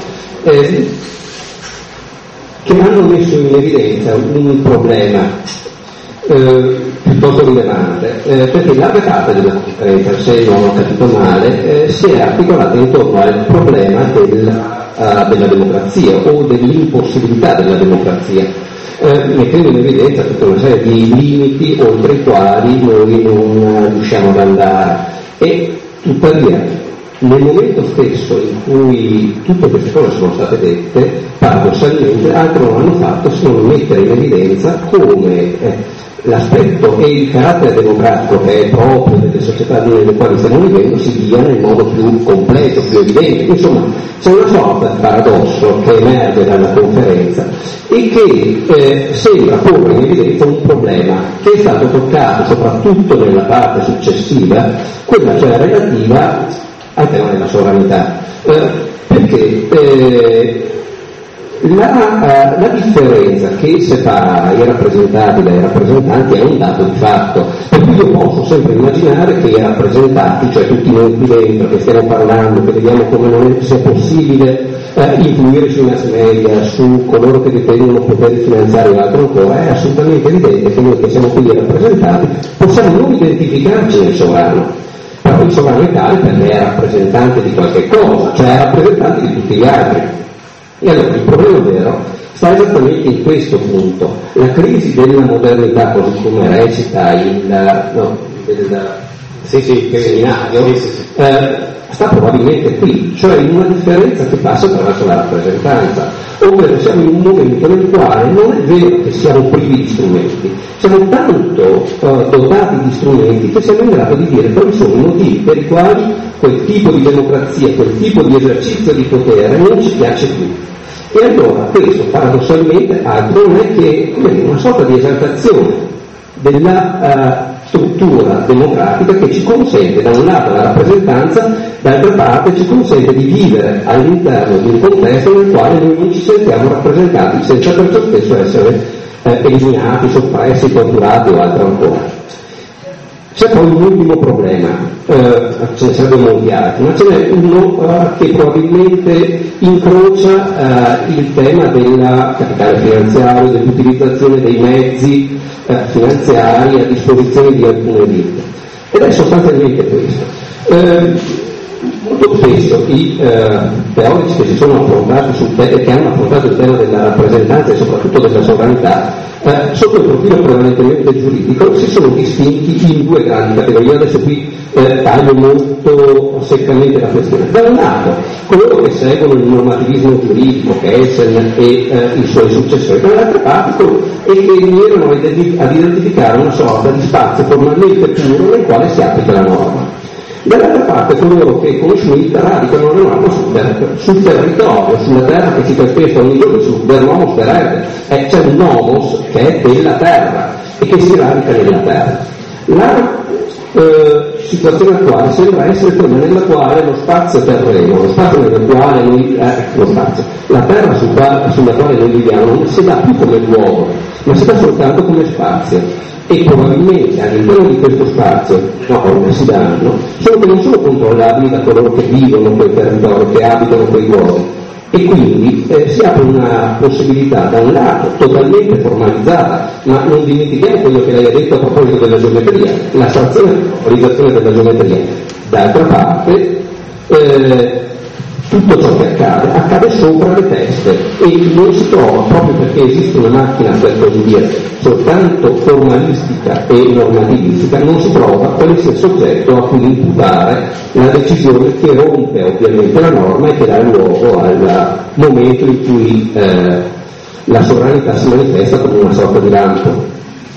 S2: che hanno messo in evidenza un problema piuttosto rilevante, perché la parte della conferenza, se non ho capito male, si è articolata intorno al problema della democrazia o dell'impossibilità della democrazia, mettendo in evidenza tutta una serie di limiti oltre i quali noi non riusciamo ad andare. E tuttavia nel momento stesso in cui tutte queste cose sono state dette, paradossalmente altro non hanno fatto se non mettere in evidenza come l'aspetto e il carattere democratico che è proprio delle società nelle quali stiamo vivendo si dia nel modo più completo, più evidente. Insomma, c'è una sorta di paradosso che emerge dalla conferenza e che sembra porre in evidenza un problema che è stato toccato soprattutto nella parte successiva, quella cioè relativa al tema della sovranità, perché la differenza che separa i rappresentati dai rappresentanti è un dato di fatto, per cui io posso sempre immaginare che i rappresentati, cioè tutti noi qui dentro che stiamo parlando, che vediamo come non sia possibile influire sui mass media, su coloro che detengono poteri finanziari o altro ancora, è assolutamente evidente che noi che siamo qui rappresentati possiamo non identificarci nel sovrano. Però il sovrano è tale perché è rappresentante di qualche cosa, cioè è rappresentante di tutti gli altri. E allora il problema vero sta esattamente in questo punto. La crisi della modernità, così come recita seminario, sta probabilmente qui, cioè in una differenza che passa attraverso la rappresentanza, ovvero siamo in un momento nel quale non è vero che siamo privi di strumenti, siamo tanto dotati di strumenti che siamo in grado di dire quali sono i motivi per i quali quel tipo di democrazia, quel tipo di esercizio di potere non ci piace più. E allora questo paradossalmente altro non è che una sorta di esaltazione della struttura democratica che ci consente da un lato la rappresentanza, dall'altra parte ci consente di vivere all'interno di un contesto nel quale noi non ci sentiamo rappresentati senza per ciò stesso essere eliminati, soppressi, torturati o altro ancora. C'è poi un ultimo problema, ce ne sarebbero molti altri, ma ce n'è uno che probabilmente incrocia il tema del capitale finanziario, dell'utilizzazione dei mezzi finanziari a disposizione di alcune elite. Ed è sostanzialmente questo. Molto spesso i teorici che si sono affrontati che hanno affrontato il tema della rappresentanza e soprattutto della sovranità sotto il profilo prevalentemente giuridico si sono distinti in due grandi categorie. Adesso qui taglio molto seccamente la questione. Da un lato coloro che seguono il normativismo giuridico, Kelsen e i suoi successori, dall'altra parte e che mirano ad identificare una sorta di spazio formalmente puro nel quale si applica la norma. Dall'altra parte coloro che con Schmitt radicano la norma sul territorio, sulla terra che si calpesta ogni giorno, sul nomos terrestre, c'è un nomos che è della terra e che si radica nella terra. La situazione attuale sembra essere quella nella quale lo spazio terreno, lo spazio nel quale noi, la terra sulla quale noi viviamo non si dà più come luogo, ma si dà soltanto come spazio. E probabilmente all'interno di questo spazio norme si danno che non sono controllabili da coloro che vivono quel territorio, che abitano quei luoghi, e quindi si apre una possibilità da un lato totalmente formalizzata, ma non dimentichiamo quello che lei ha detto a proposito della geometria, l'astrazione e la formalizzazione della geometria. D'altra parte tutto ciò che accade sopra le teste e non si trova, proprio perché esiste una macchina, per così dire, soltanto formalistica e normativistica, non si trova quale sia il soggetto a cui imputare la decisione che rompe ovviamente la norma e che dà luogo al momento in cui la sovranità si manifesta come una sorta di lampo.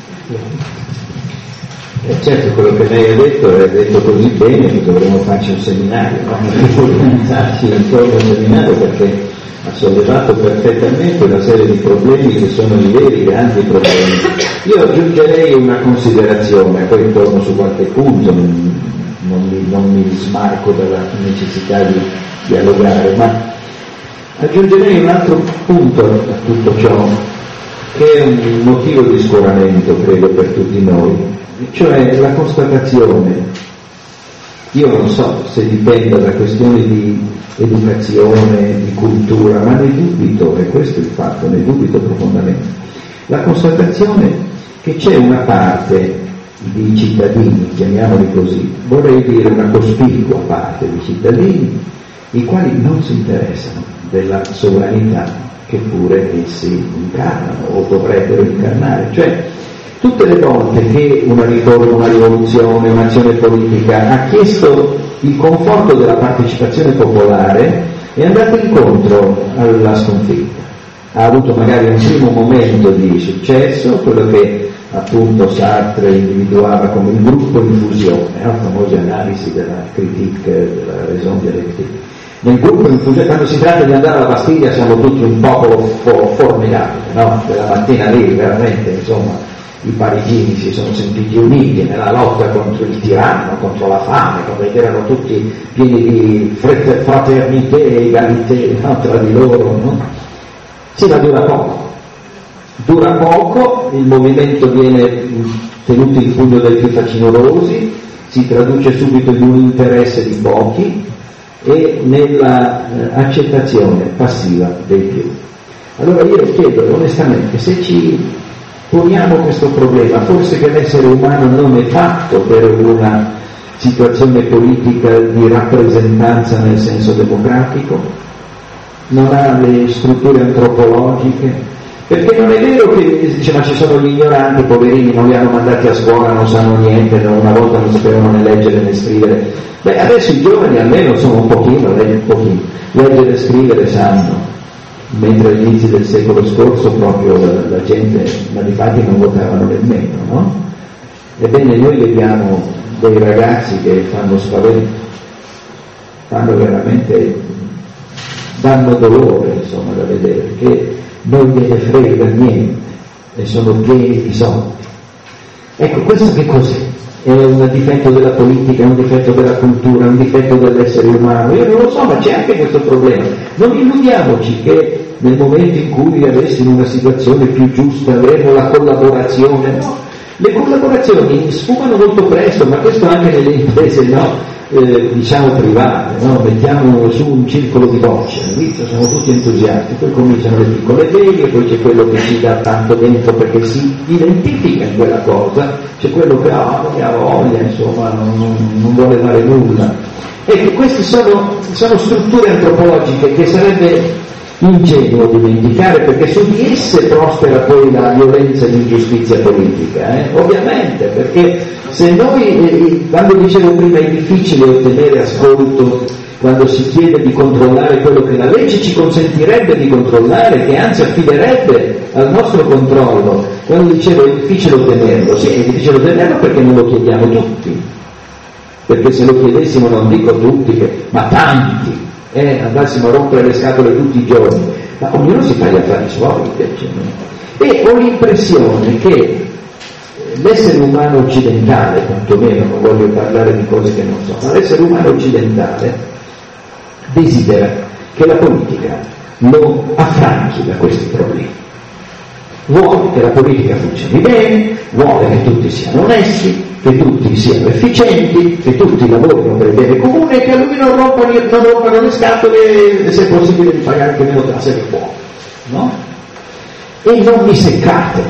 S3: Certo, quello che lei ha detto è detto così bene che dovremmo farci un seminario, organizzarci intorno a un seminario, perché ha sollevato perfettamente una serie di problemi che sono i veri grandi problemi. Io aggiungerei una considerazione, poi torno su qualche punto, non mi smarco dalla necessità di dialogare, ma aggiungerei un altro punto a tutto ciò, che è un motivo di scoramento, credo, per tutti noi. cioè la constatazione. Io non so se dipenda da questioni di educazione, di cultura, ma ne dubito, e questo è il fatto, ne dubito profondamente. La constatazione che c'è una parte di cittadini, chiamiamoli così, vorrei dire una cospicua parte di cittadini, i quali non si interessano della sovranità che pure essi incarnano o dovrebbero incarnare. Cioè, tutte le volte che una riforma, una rivoluzione, un'azione politica ha chiesto il conforto della partecipazione popolare, è andata incontro alla sconfitta. Ha avuto magari un primo momento di successo, quello che appunto Sartre individuava come il gruppo in fusione, la famosa analisi della critique, della raison dialectique. Nel gruppo in fusione, quando si tratta di andare alla Bastiglia siamo tutti un popolo formidabile, no? Quella mattina lì veramente, insomma, i parigini si sono sentiti uniti nella lotta contro il tiranno, contro la fame, perché erano tutti pieni di fraternità e egalità, no? Tra di loro, no? Sì, ma dura poco, il movimento viene tenuto in pugno dai più facinorosi, si traduce subito in un interesse di pochi e nella accettazione passiva dei più. Allora io chiedo onestamente, se ci poniamo questo problema, forse che l'essere umano non è fatto per una situazione politica di rappresentanza nel senso democratico, non ha le strutture antropologiche, perché non è vero che dice, ma ci sono gli ignoranti, poverini, non li hanno mandati a scuola, non sanno niente, una volta non sapevano né leggere né scrivere. Beh, adesso i giovani almeno sono un pochino, leggere e scrivere sanno, mentre all'inizio del secolo scorso proprio la gente, ma di fatti non votavano nemmeno, no? Ebbene, noi vediamo dei ragazzi che fanno spavento, fanno veramente, danno dolore, insomma, da vedere, perché non gliene frega niente e sono pieni di soldi. Ecco, questo che cos'è? È un difetto della politica, è un difetto della cultura, è un difetto dell'essere umano? Io non lo so, ma c'è anche questo problema. Non illudiamoci che nel momento in cui avessimo una situazione più giusta avremo la collaborazione, no? Le collaborazioni sfumano molto presto, ma questo anche nelle imprese, no? Diciamo private, no? Mettiamo su un circolo di bocce, all'inizio siamo tutti entusiasti, poi cominciano le piccole beghe, poi c'è quello che ci dà tanto dentro perché si identifica in quella cosa, c'è quello che non ha voglia, insomma, non vuole fare nulla. Ecco, queste sono strutture antropologiche che sarebbe ingenuo dimenticare, perché su di esse prospera poi la violenza e l'ingiustizia politica, ovviamente, perché se noi, quando dicevo prima è difficile ottenere ascolto quando si chiede di controllare quello che la legge ci consentirebbe di controllare, che anzi affiderebbe al nostro controllo, quando dicevo è difficile ottenerlo, sì, è difficile ottenerlo perché non lo chiediamo tutti, perché se lo chiedessimo, non dico tutti, ma tanti, andassimo a rompere le scatole tutti i giorni, ma ognuno si fa gli affari suoi, e ho l'impressione che l'essere umano occidentale, quantomeno, non voglio parlare di cose che non so, ma l'essere umano occidentale desidera che la politica lo affranchi da questi problemi, vuole che la politica funzioni bene, vuole che tutti siano onesti, che tutti siano efficienti, che tutti lavorino per il bene comune e che a lui non rompano le scatole, se è possibile di pagare anche meno tasse che può, no? E non mi seccate,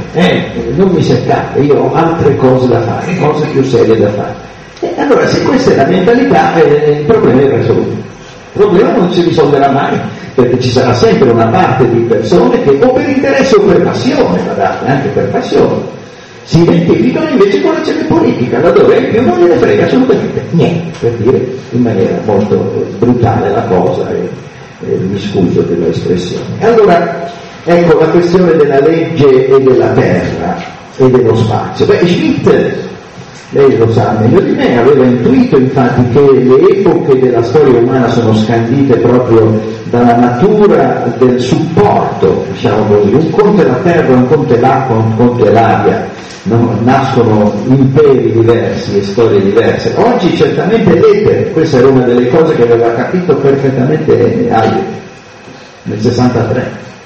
S3: io ho altre cose da fare, cose più serie da fare. E allora, se questa è la mentalità, il problema è irrisolto. Il problema non si risolverà mai, perché ci sarà sempre una parte di persone che o per interesse o per passione, guardate, anche per passione, si identificano invece con l'azione politica, laddove in più non gliene frega assolutamente niente, per dire in maniera molto brutale la cosa, e mi scuso dell'espressione. Allora, ecco la questione della legge e della terra e dello spazio. Schmitt, lei lo sa meglio di me, aveva intuito infatti che le epoche della storia umana sono scandite proprio dalla natura del supporto, diciamo così, un conto è la terra, un conto è l'acqua, un conto è l'aria, no? Nascono imperi diversi e storie diverse. Oggi certamente l'etere, questa era una delle cose che aveva capito perfettamente Hayek nel 63.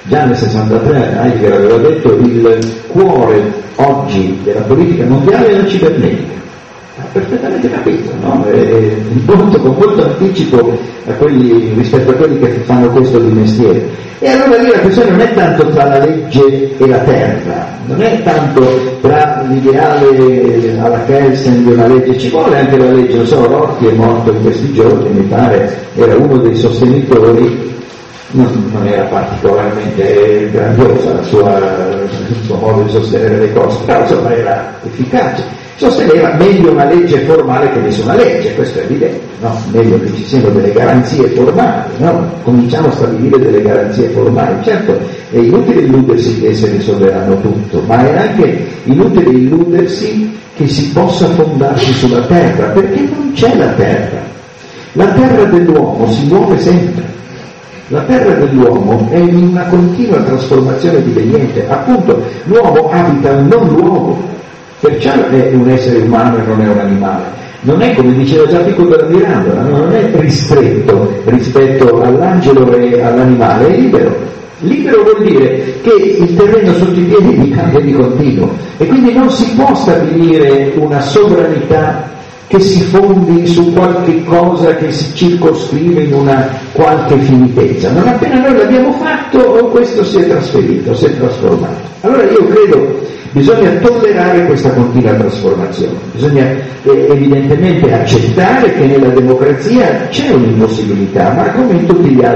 S4: Già nel 63 Heidegger aveva detto il cuore oggi della politica mondiale è la cibernetica. Ha perfettamente capito, no? Con molto anticipo rispetto a quelli che fanno questo di mestiere. E allora lì la questione non è tanto tra la legge e la terra, non è tanto tra l'ideale alla Kelsen di una legge, ci vuole anche la legge, non so, Rorty è morto in questi giorni, mi pare, era uno dei sostenitori. Non era particolarmente grandiosa il suo modo di sostenere le cose, però insomma era efficace, sosteneva meglio una legge formale che nessuna legge, questo è evidente, no? Meglio che ci siano delle garanzie formali, no? Cominciamo a stabilire delle garanzie formali. Certo, è inutile illudersi che esse risolveranno tutto, ma è anche inutile illudersi che si possa fondarsi sulla terra, perché non c'è la terra dell'uomo si muove sempre. La terra dell'uomo è in una continua trasformazione diveniente, appunto l'uomo abita un non luogo, perciò è un essere umano e non è un animale. Non è, come diceva già Pico della Mirandola, non è ristretto rispetto all'angelo e all'animale, è libero. Libero vuol dire che il terreno sotto i piedi gli cambia di continuo e quindi non si può stabilire una sovranità che si fondi su qualche cosa che si circoscrive in una qualche finitezza. Non appena noi l'abbiamo fatto, questo si è trasferito, si è trasformato. Allora io credo bisogna tollerare questa continua trasformazione, bisogna evidentemente accettare che nella democrazia c'è un'impossibilità, ma come in tutti le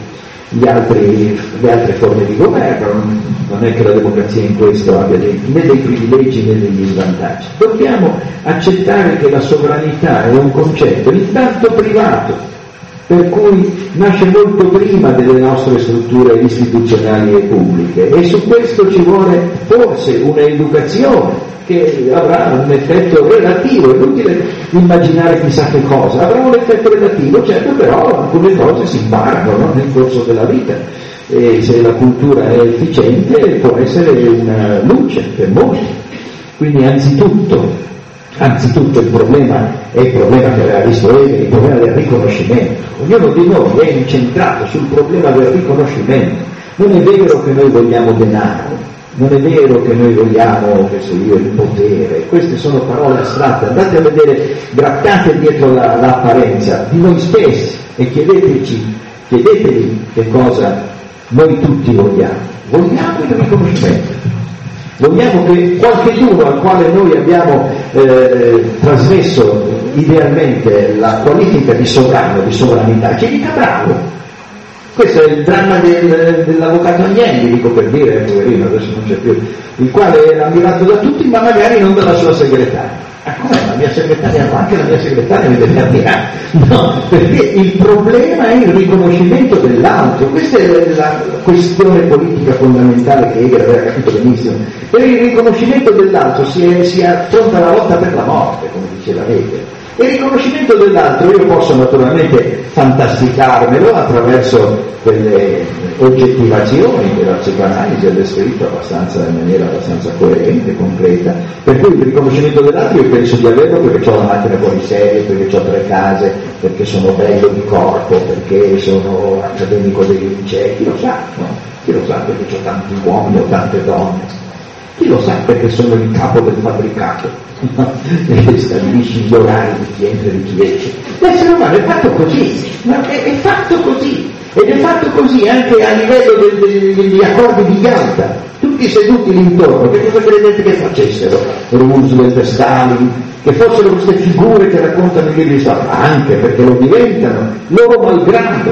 S4: altre forme di governo, non è che la democrazia in questo abbia né dei privilegi né degli svantaggi. Dobbiamo accettare che la sovranità è un concetto intanto privato, per cui nasce molto prima delle nostre strutture istituzionali e pubbliche, e su questo ci vuole forse un'educazione che avrà un effetto relativo. È inutile immaginare chissà che cosa, avrà un effetto relativo, certo, però alcune cose si imparano, no? Nel corso della vita, e se la cultura è efficiente può essere una luce per molti. Quindi anzitutto il problema è il problema che aveva visto Hegel, il problema del riconoscimento. Ognuno di noi è incentrato sul problema del riconoscimento. Non è vero che noi vogliamo denaro, non è vero che noi vogliamo, che so io, il potere, queste sono parole astratte. Andate a vedere, grattate dietro l'apparenza di noi stessi e chiedetevi che cosa noi tutti vogliamo. Vogliamo il riconoscimento. Vogliamo che qualcheduno al quale noi abbiamo trasmesso idealmente la qualifica di sovrano, di sovranità, ci dica bravo. Questo è il dramma dell'avvocato Agnelli, dico per dire, poverino, adesso non c'è più, il quale è ammirato da tutti, ma magari non dalla sua segretaria. Com'è? La mia segretaria, anche la mia segretaria mi deve ammirare. No, perché il problema è il riconoscimento dell'altro. Questa è la questione politica fondamentale che Hegel aveva capito benissimo. Per il riconoscimento dell'altro si affronta la lotta per la morte, come diceva Hegel. E il riconoscimento dell'altro io posso naturalmente fantasticarmelo attraverso quelle oggettivazioni che la psicoanalisi ha descritto in maniera abbastanza coerente, concreta, per cui il riconoscimento dell'altro io penso di averlo perché ho la macchina fuori serie, perché ho 3 case, perché sono bello di corpo, perché sono accademico dei licei, chi lo sa, no? Chi lo sa perché ho tanti uomini o tante donne, chi lo sa perché sono il capo del fabbricato e stabilisci gli orari di chi entra e di chi esce. L'essere umano è fatto così, è fatto così, ed è fatto così anche a livello degli accordi di Yalta, tutti seduti lì intorno. Che cosa credete che facessero Roosevelt e Stalin? Che fossero queste figure che raccontano i libri di storia? Anche perché lo diventano, loro malgrado.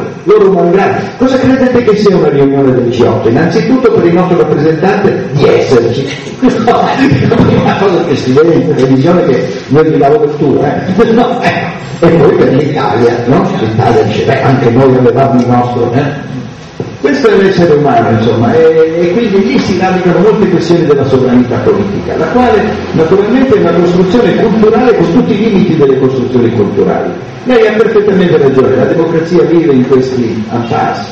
S4: Cosa credete che sia una riunione del G8? Innanzitutto per il nostro rappresentante di esserci. No, è la prima cosa che si vede in televisione, che noi viviamo del tour, no, e poi per l'Italia, no? L'Italia dice, anche noi avevamo il nostro, Questo è l'essere umano, insomma, e quindi lì si radicano molte questioni della sovranità politica, la quale naturalmente è una costruzione culturale con tutti i limiti delle costruzioni culturali. Lei ha perfettamente ragione, la democrazia vive in questi impasse,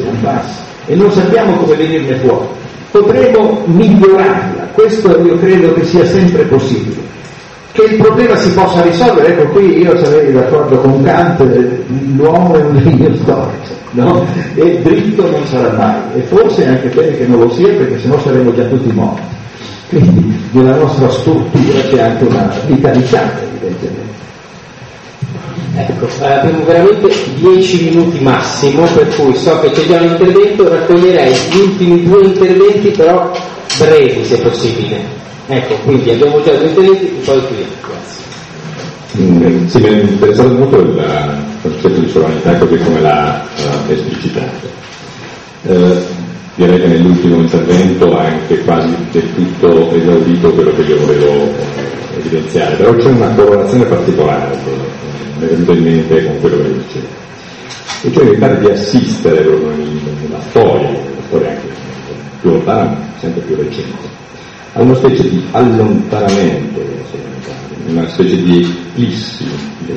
S4: e non sappiamo come venirne fuori. Potremo migliorarla, questo io credo che sia sempre possibile. che il problema si possa risolvere. Ecco, qui io sarei d'accordo con Kant, l'uomo è un legno storico, no? E dritto non sarà mai, e forse è anche bene che non lo sia, perché sennò saremmo già tutti morti. Quindi nella nostra struttura c'è anche una vitalità, evidentemente.
S2: Ecco, abbiamo veramente 10 minuti massimo, per cui so che c'è già un intervento, raccoglierei gli ultimi 2 interventi, però brevi se possibile. Ecco, quindi abbiamo già 2 interventi e poi qui. Grazie.
S6: Sì, mi è interessato molto il concetto di sovranità così come l'ha esplicitato. Direi che nell'ultimo intervento ha anche quasi del tutto esaurito quello che io volevo evidenziare, però c'è una correlazione particolare che mi è venuta in mente con quello che dicevo, e cioè evitare di assistere nella storia anche più lontana, sempre più recente, a una specie di allontanamento della sovranità, una specie di eclissi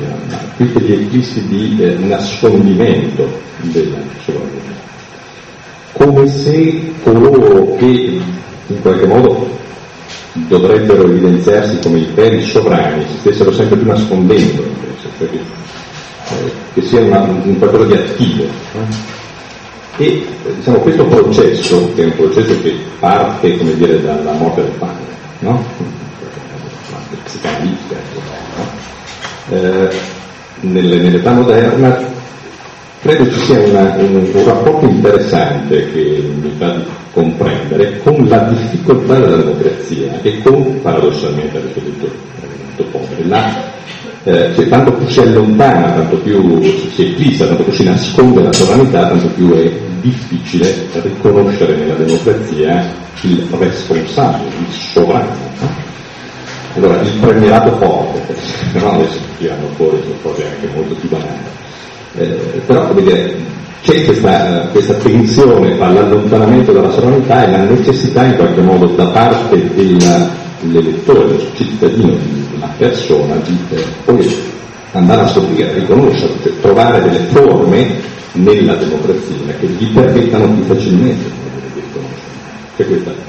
S6: di nascondimento della sovranità, come se coloro che in qualche modo dovrebbero evidenziarsi come i veri sovrani si stessero sempre più nascondendo, cioè che sia un qualcosa di attivo. E diciamo, questo processo, che è un processo che parte, come dire, dalla morte del padre, no? Psicanalitica, no? Nell'età moderna credo ci sia un rapporto interessante che mi fa di comprendere con la difficoltà della democrazia e con, paradossalmente, adesso detto molto povero, cioè, tanto più si allontana, tanto più si eclissa, tanto più si nasconde la sovranità, tanto più è difficile riconoscere nella democrazia il responsabile, il sovrano. No? Allora, il premierato forte, no? Adesso tirano fuori sono cose anche molto più banali, però come dire, c'è questa tensione tra l'allontanamento dalla sovranità e la necessità in qualche modo da parte dell'elettore, del cittadino, della persona, di poi andare a scoprire, a riconoscere, cioè trovare delle forme nella democrazia che gli permettano più facilmente di riconoscere. C'è questa.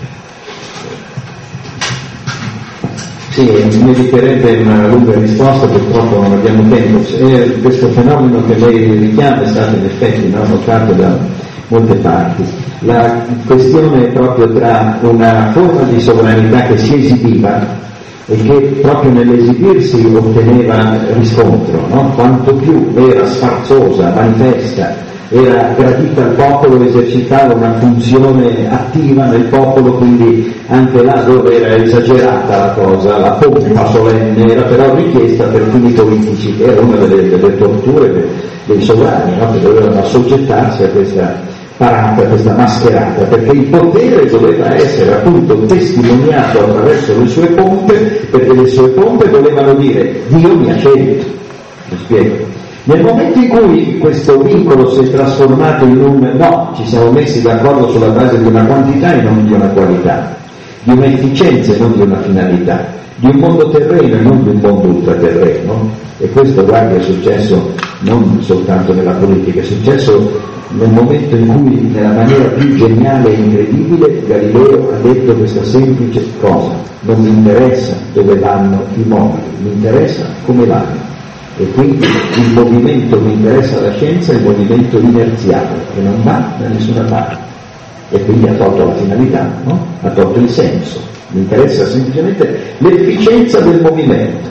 S4: Sì, meriterebbe una lunga risposta, purtroppo non abbiamo tempo. Questo fenomeno che lei richiama è stato in effetti notato da molte parti. La questione è proprio tra una forma di sovranità che si esibiva e che proprio nell'esibirsi otteneva riscontro, no? Quanto più era sfarzosa, manifesta, era gradita al popolo, esercitava una funzione attiva nel popolo, quindi anche là dove era esagerata la cosa, la pompa solenne era però richiesta per fini politici, che era una delle torture dei sovrani, no? Che dovevano assoggettarsi a questa parata, questa mascherata, perché il potere doveva essere appunto testimoniato attraverso le sue pompe, perché le sue pompe volevano dire Dio mi ha scelto. Mi spiego. Nel momento in cui questo vincolo si è trasformato in un no, ci siamo messi d'accordo sulla base di una quantità e non di una qualità, di un'efficienza e non di una finalità, di un mondo terreno e non di un mondo ultraterreno, e questo, guarda, è successo non soltanto nella politica, è successo nel momento in cui, nella maniera più geniale e incredibile, Galileo ha detto questa semplice cosa: non mi interessa dove vanno i mobili, mi interessa come vanno. E quindi il movimento mi interessa la scienza, è il movimento inerziale che non va da nessuna parte, e quindi ha tolto la finalità, no? Ha tolto il senso, mi interessa semplicemente l'efficienza del movimento.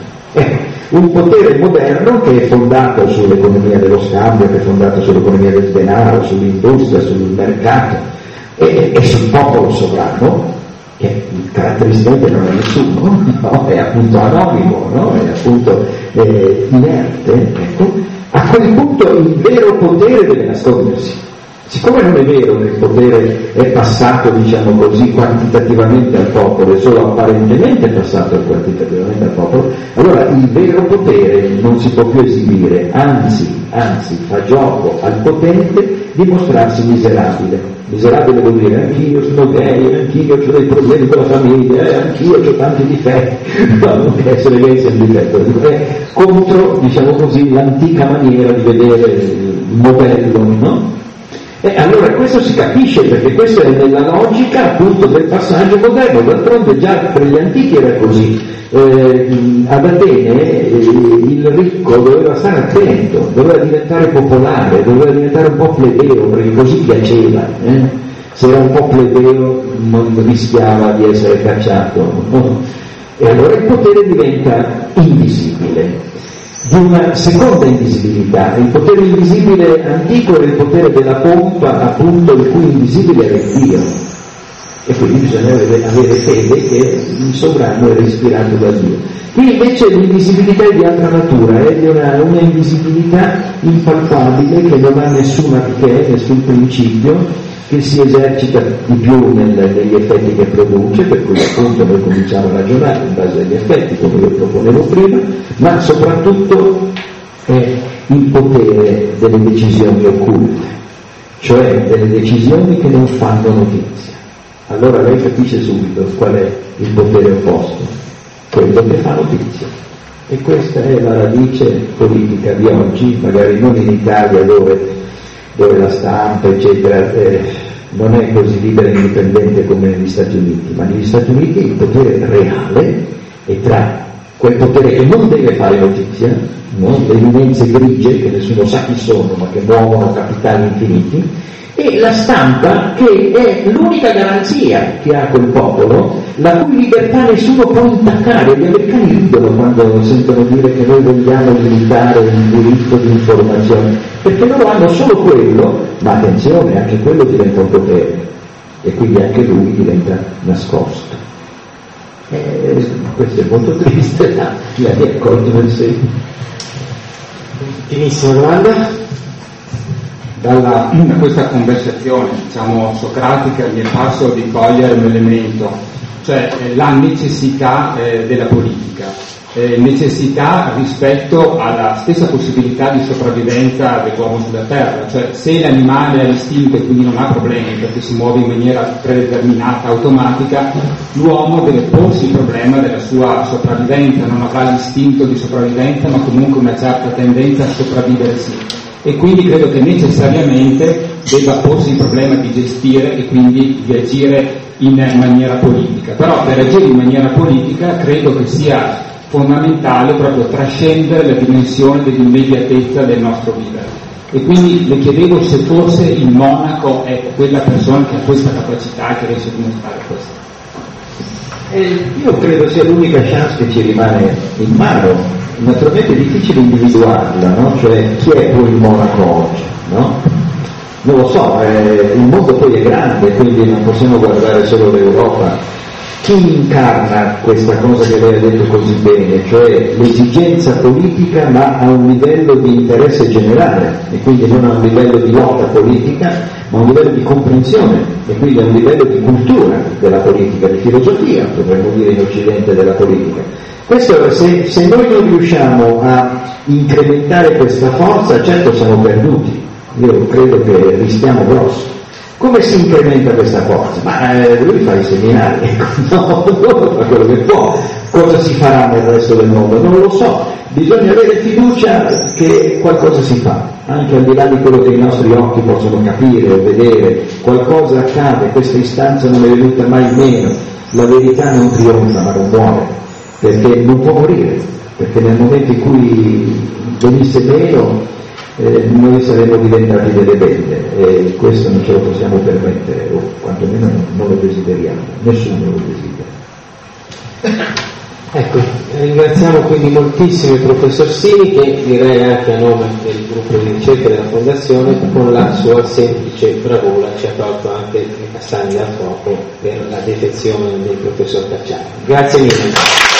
S4: Un potere moderno che è fondato sull'economia dello scambio, che è fondato sull'economia del denaro, sull'industria, sul mercato e sul popolo sovrano, che caratteristicamente non è nessuno, no? È appunto anonimo, no? È appunto inerte, ecco. A quel punto il vero potere deve nascondersi. Siccome non è vero che il potere è passato, diciamo così, quantitativamente al popolo, è solo apparentemente passato quantitativamente al popolo, allora il vero potere non si può più esibire, anzi fa gioco al potente di mostrarsi miserabile. Miserabile vuol dire anch'io sono gay, anch'io ho dei problemi con la famiglia, anch'io ho tanti difetti, non che essere gay sia un difetto, è contro, diciamo così, l'antica maniera di vedere il modello, no? E allora questo si capisce, perché questo è nella logica appunto del passaggio moderno. D'altronde già per gli antichi era così. Ad Atene il ricco doveva stare attento, doveva diventare popolare, doveva diventare un po' plebeo, perché così piaceva. Se era un po' plebeo non rischiava di essere cacciato, no? E allora il potere diventa invisibile. Di una seconda invisibilità, il potere invisibile antico era il potere della pompa, appunto, il cui invisibile era il Dio, e quindi bisogna avere fede che il sovrano era ispirato da Dio. Qui invece l'invisibilità è di altra natura, è di una invisibilità impalpabile che non ha nessuna nessun principio, che si esercita di più negli effetti che produce, per cui appunto noi cominciamo a ragionare in base agli effetti, come io proponevo prima, ma soprattutto è il potere delle decisioni occulte, cioè delle decisioni che non fanno notizia. Allora lei capisce subito qual è il potere opposto, quello che fa notizia. E questa è la radice politica di oggi, magari non in Italia dove la stampa eccetera non è così libera e indipendente come negli Stati Uniti, ma negli Stati Uniti il potere reale è tra quel potere che non deve fare notizia, no? Le eminenze grigie che nessuno sa chi sono ma che muovono capitali infiniti, e la stampa che è l'unica garanzia che ha quel popolo, la cui libertà nessuno può intaccare. Gli americani ridono quando sentono dire che noi vogliamo limitare il diritto di informazione, perché loro hanno solo quello, ma attenzione, anche quello diventa un potere e quindi anche lui diventa nascosto. Questo è molto triste, mi accorgo nel segno.
S2: Ultimissima domanda.
S7: Da questa conversazione, diciamo, socratica, mi è parso di cogliere un elemento, cioè la necessità della politica, necessità rispetto alla stessa possibilità di sopravvivenza dell'uomo sulla terra, cioè se l'animale ha l'istinto e quindi non ha problemi perché si muove in maniera predeterminata, automatica, l'uomo deve porsi il problema della sua sopravvivenza, non avrà l'istinto di sopravvivenza ma comunque una certa tendenza a sopravvivere sì. E quindi credo che necessariamente debba porsi il problema di gestire e quindi di agire in maniera politica. Però per agire in maniera politica credo che sia fondamentale proprio trascendere la dimensione dell'immediatezza del nostro vivere. E quindi le chiedevo se forse il monaco è quella persona che ha questa capacità, che riesce a dimostrare questo.
S4: Io credo sia l'unica chance che ci rimane in mano. Naturalmente è difficile individuarla, no? Cioè chi è poi il monaco oggi, no? Non lo so, il mondo poi è grande, quindi non possiamo guardare solo l'Europa. Chi incarna questa cosa che lei ha detto così bene, cioè l'esigenza politica ma a un livello di interesse generale, e quindi non a un livello di lotta politica, ma a un livello di comprensione, e quindi a un livello di cultura della politica, di filosofia, potremmo dire in Occidente, della politica. Questo, se noi non riusciamo a incrementare questa forza, certo siamo perduti. Io credo che rischiamo grosso. Come si incrementa questa forza? Ma lui fa i seminari, no, fa quello che può. Cosa si farà nel resto del mondo? Non lo so. Bisogna avere fiducia che qualcosa si fa, anche al di là di quello che i nostri occhi possono capire o vedere. Qualcosa accade, questa istanza non è venuta mai meno. La verità non trionfa, ma non muore, perché non può morire, perché nel momento in cui venisse meno noi saremmo diventati delle bende, e questo non ce lo possiamo permettere, o quantomeno non lo desideriamo, nessuno lo desidera.
S2: Ecco, ringraziamo quindi moltissimo il professor Sini, che direi anche a nome del gruppo di ricerca della Fondazione, con la sua semplice bravura ci ha tolto anche i castagni dal fuoco per la defezione del professor Cacciari. Grazie mille.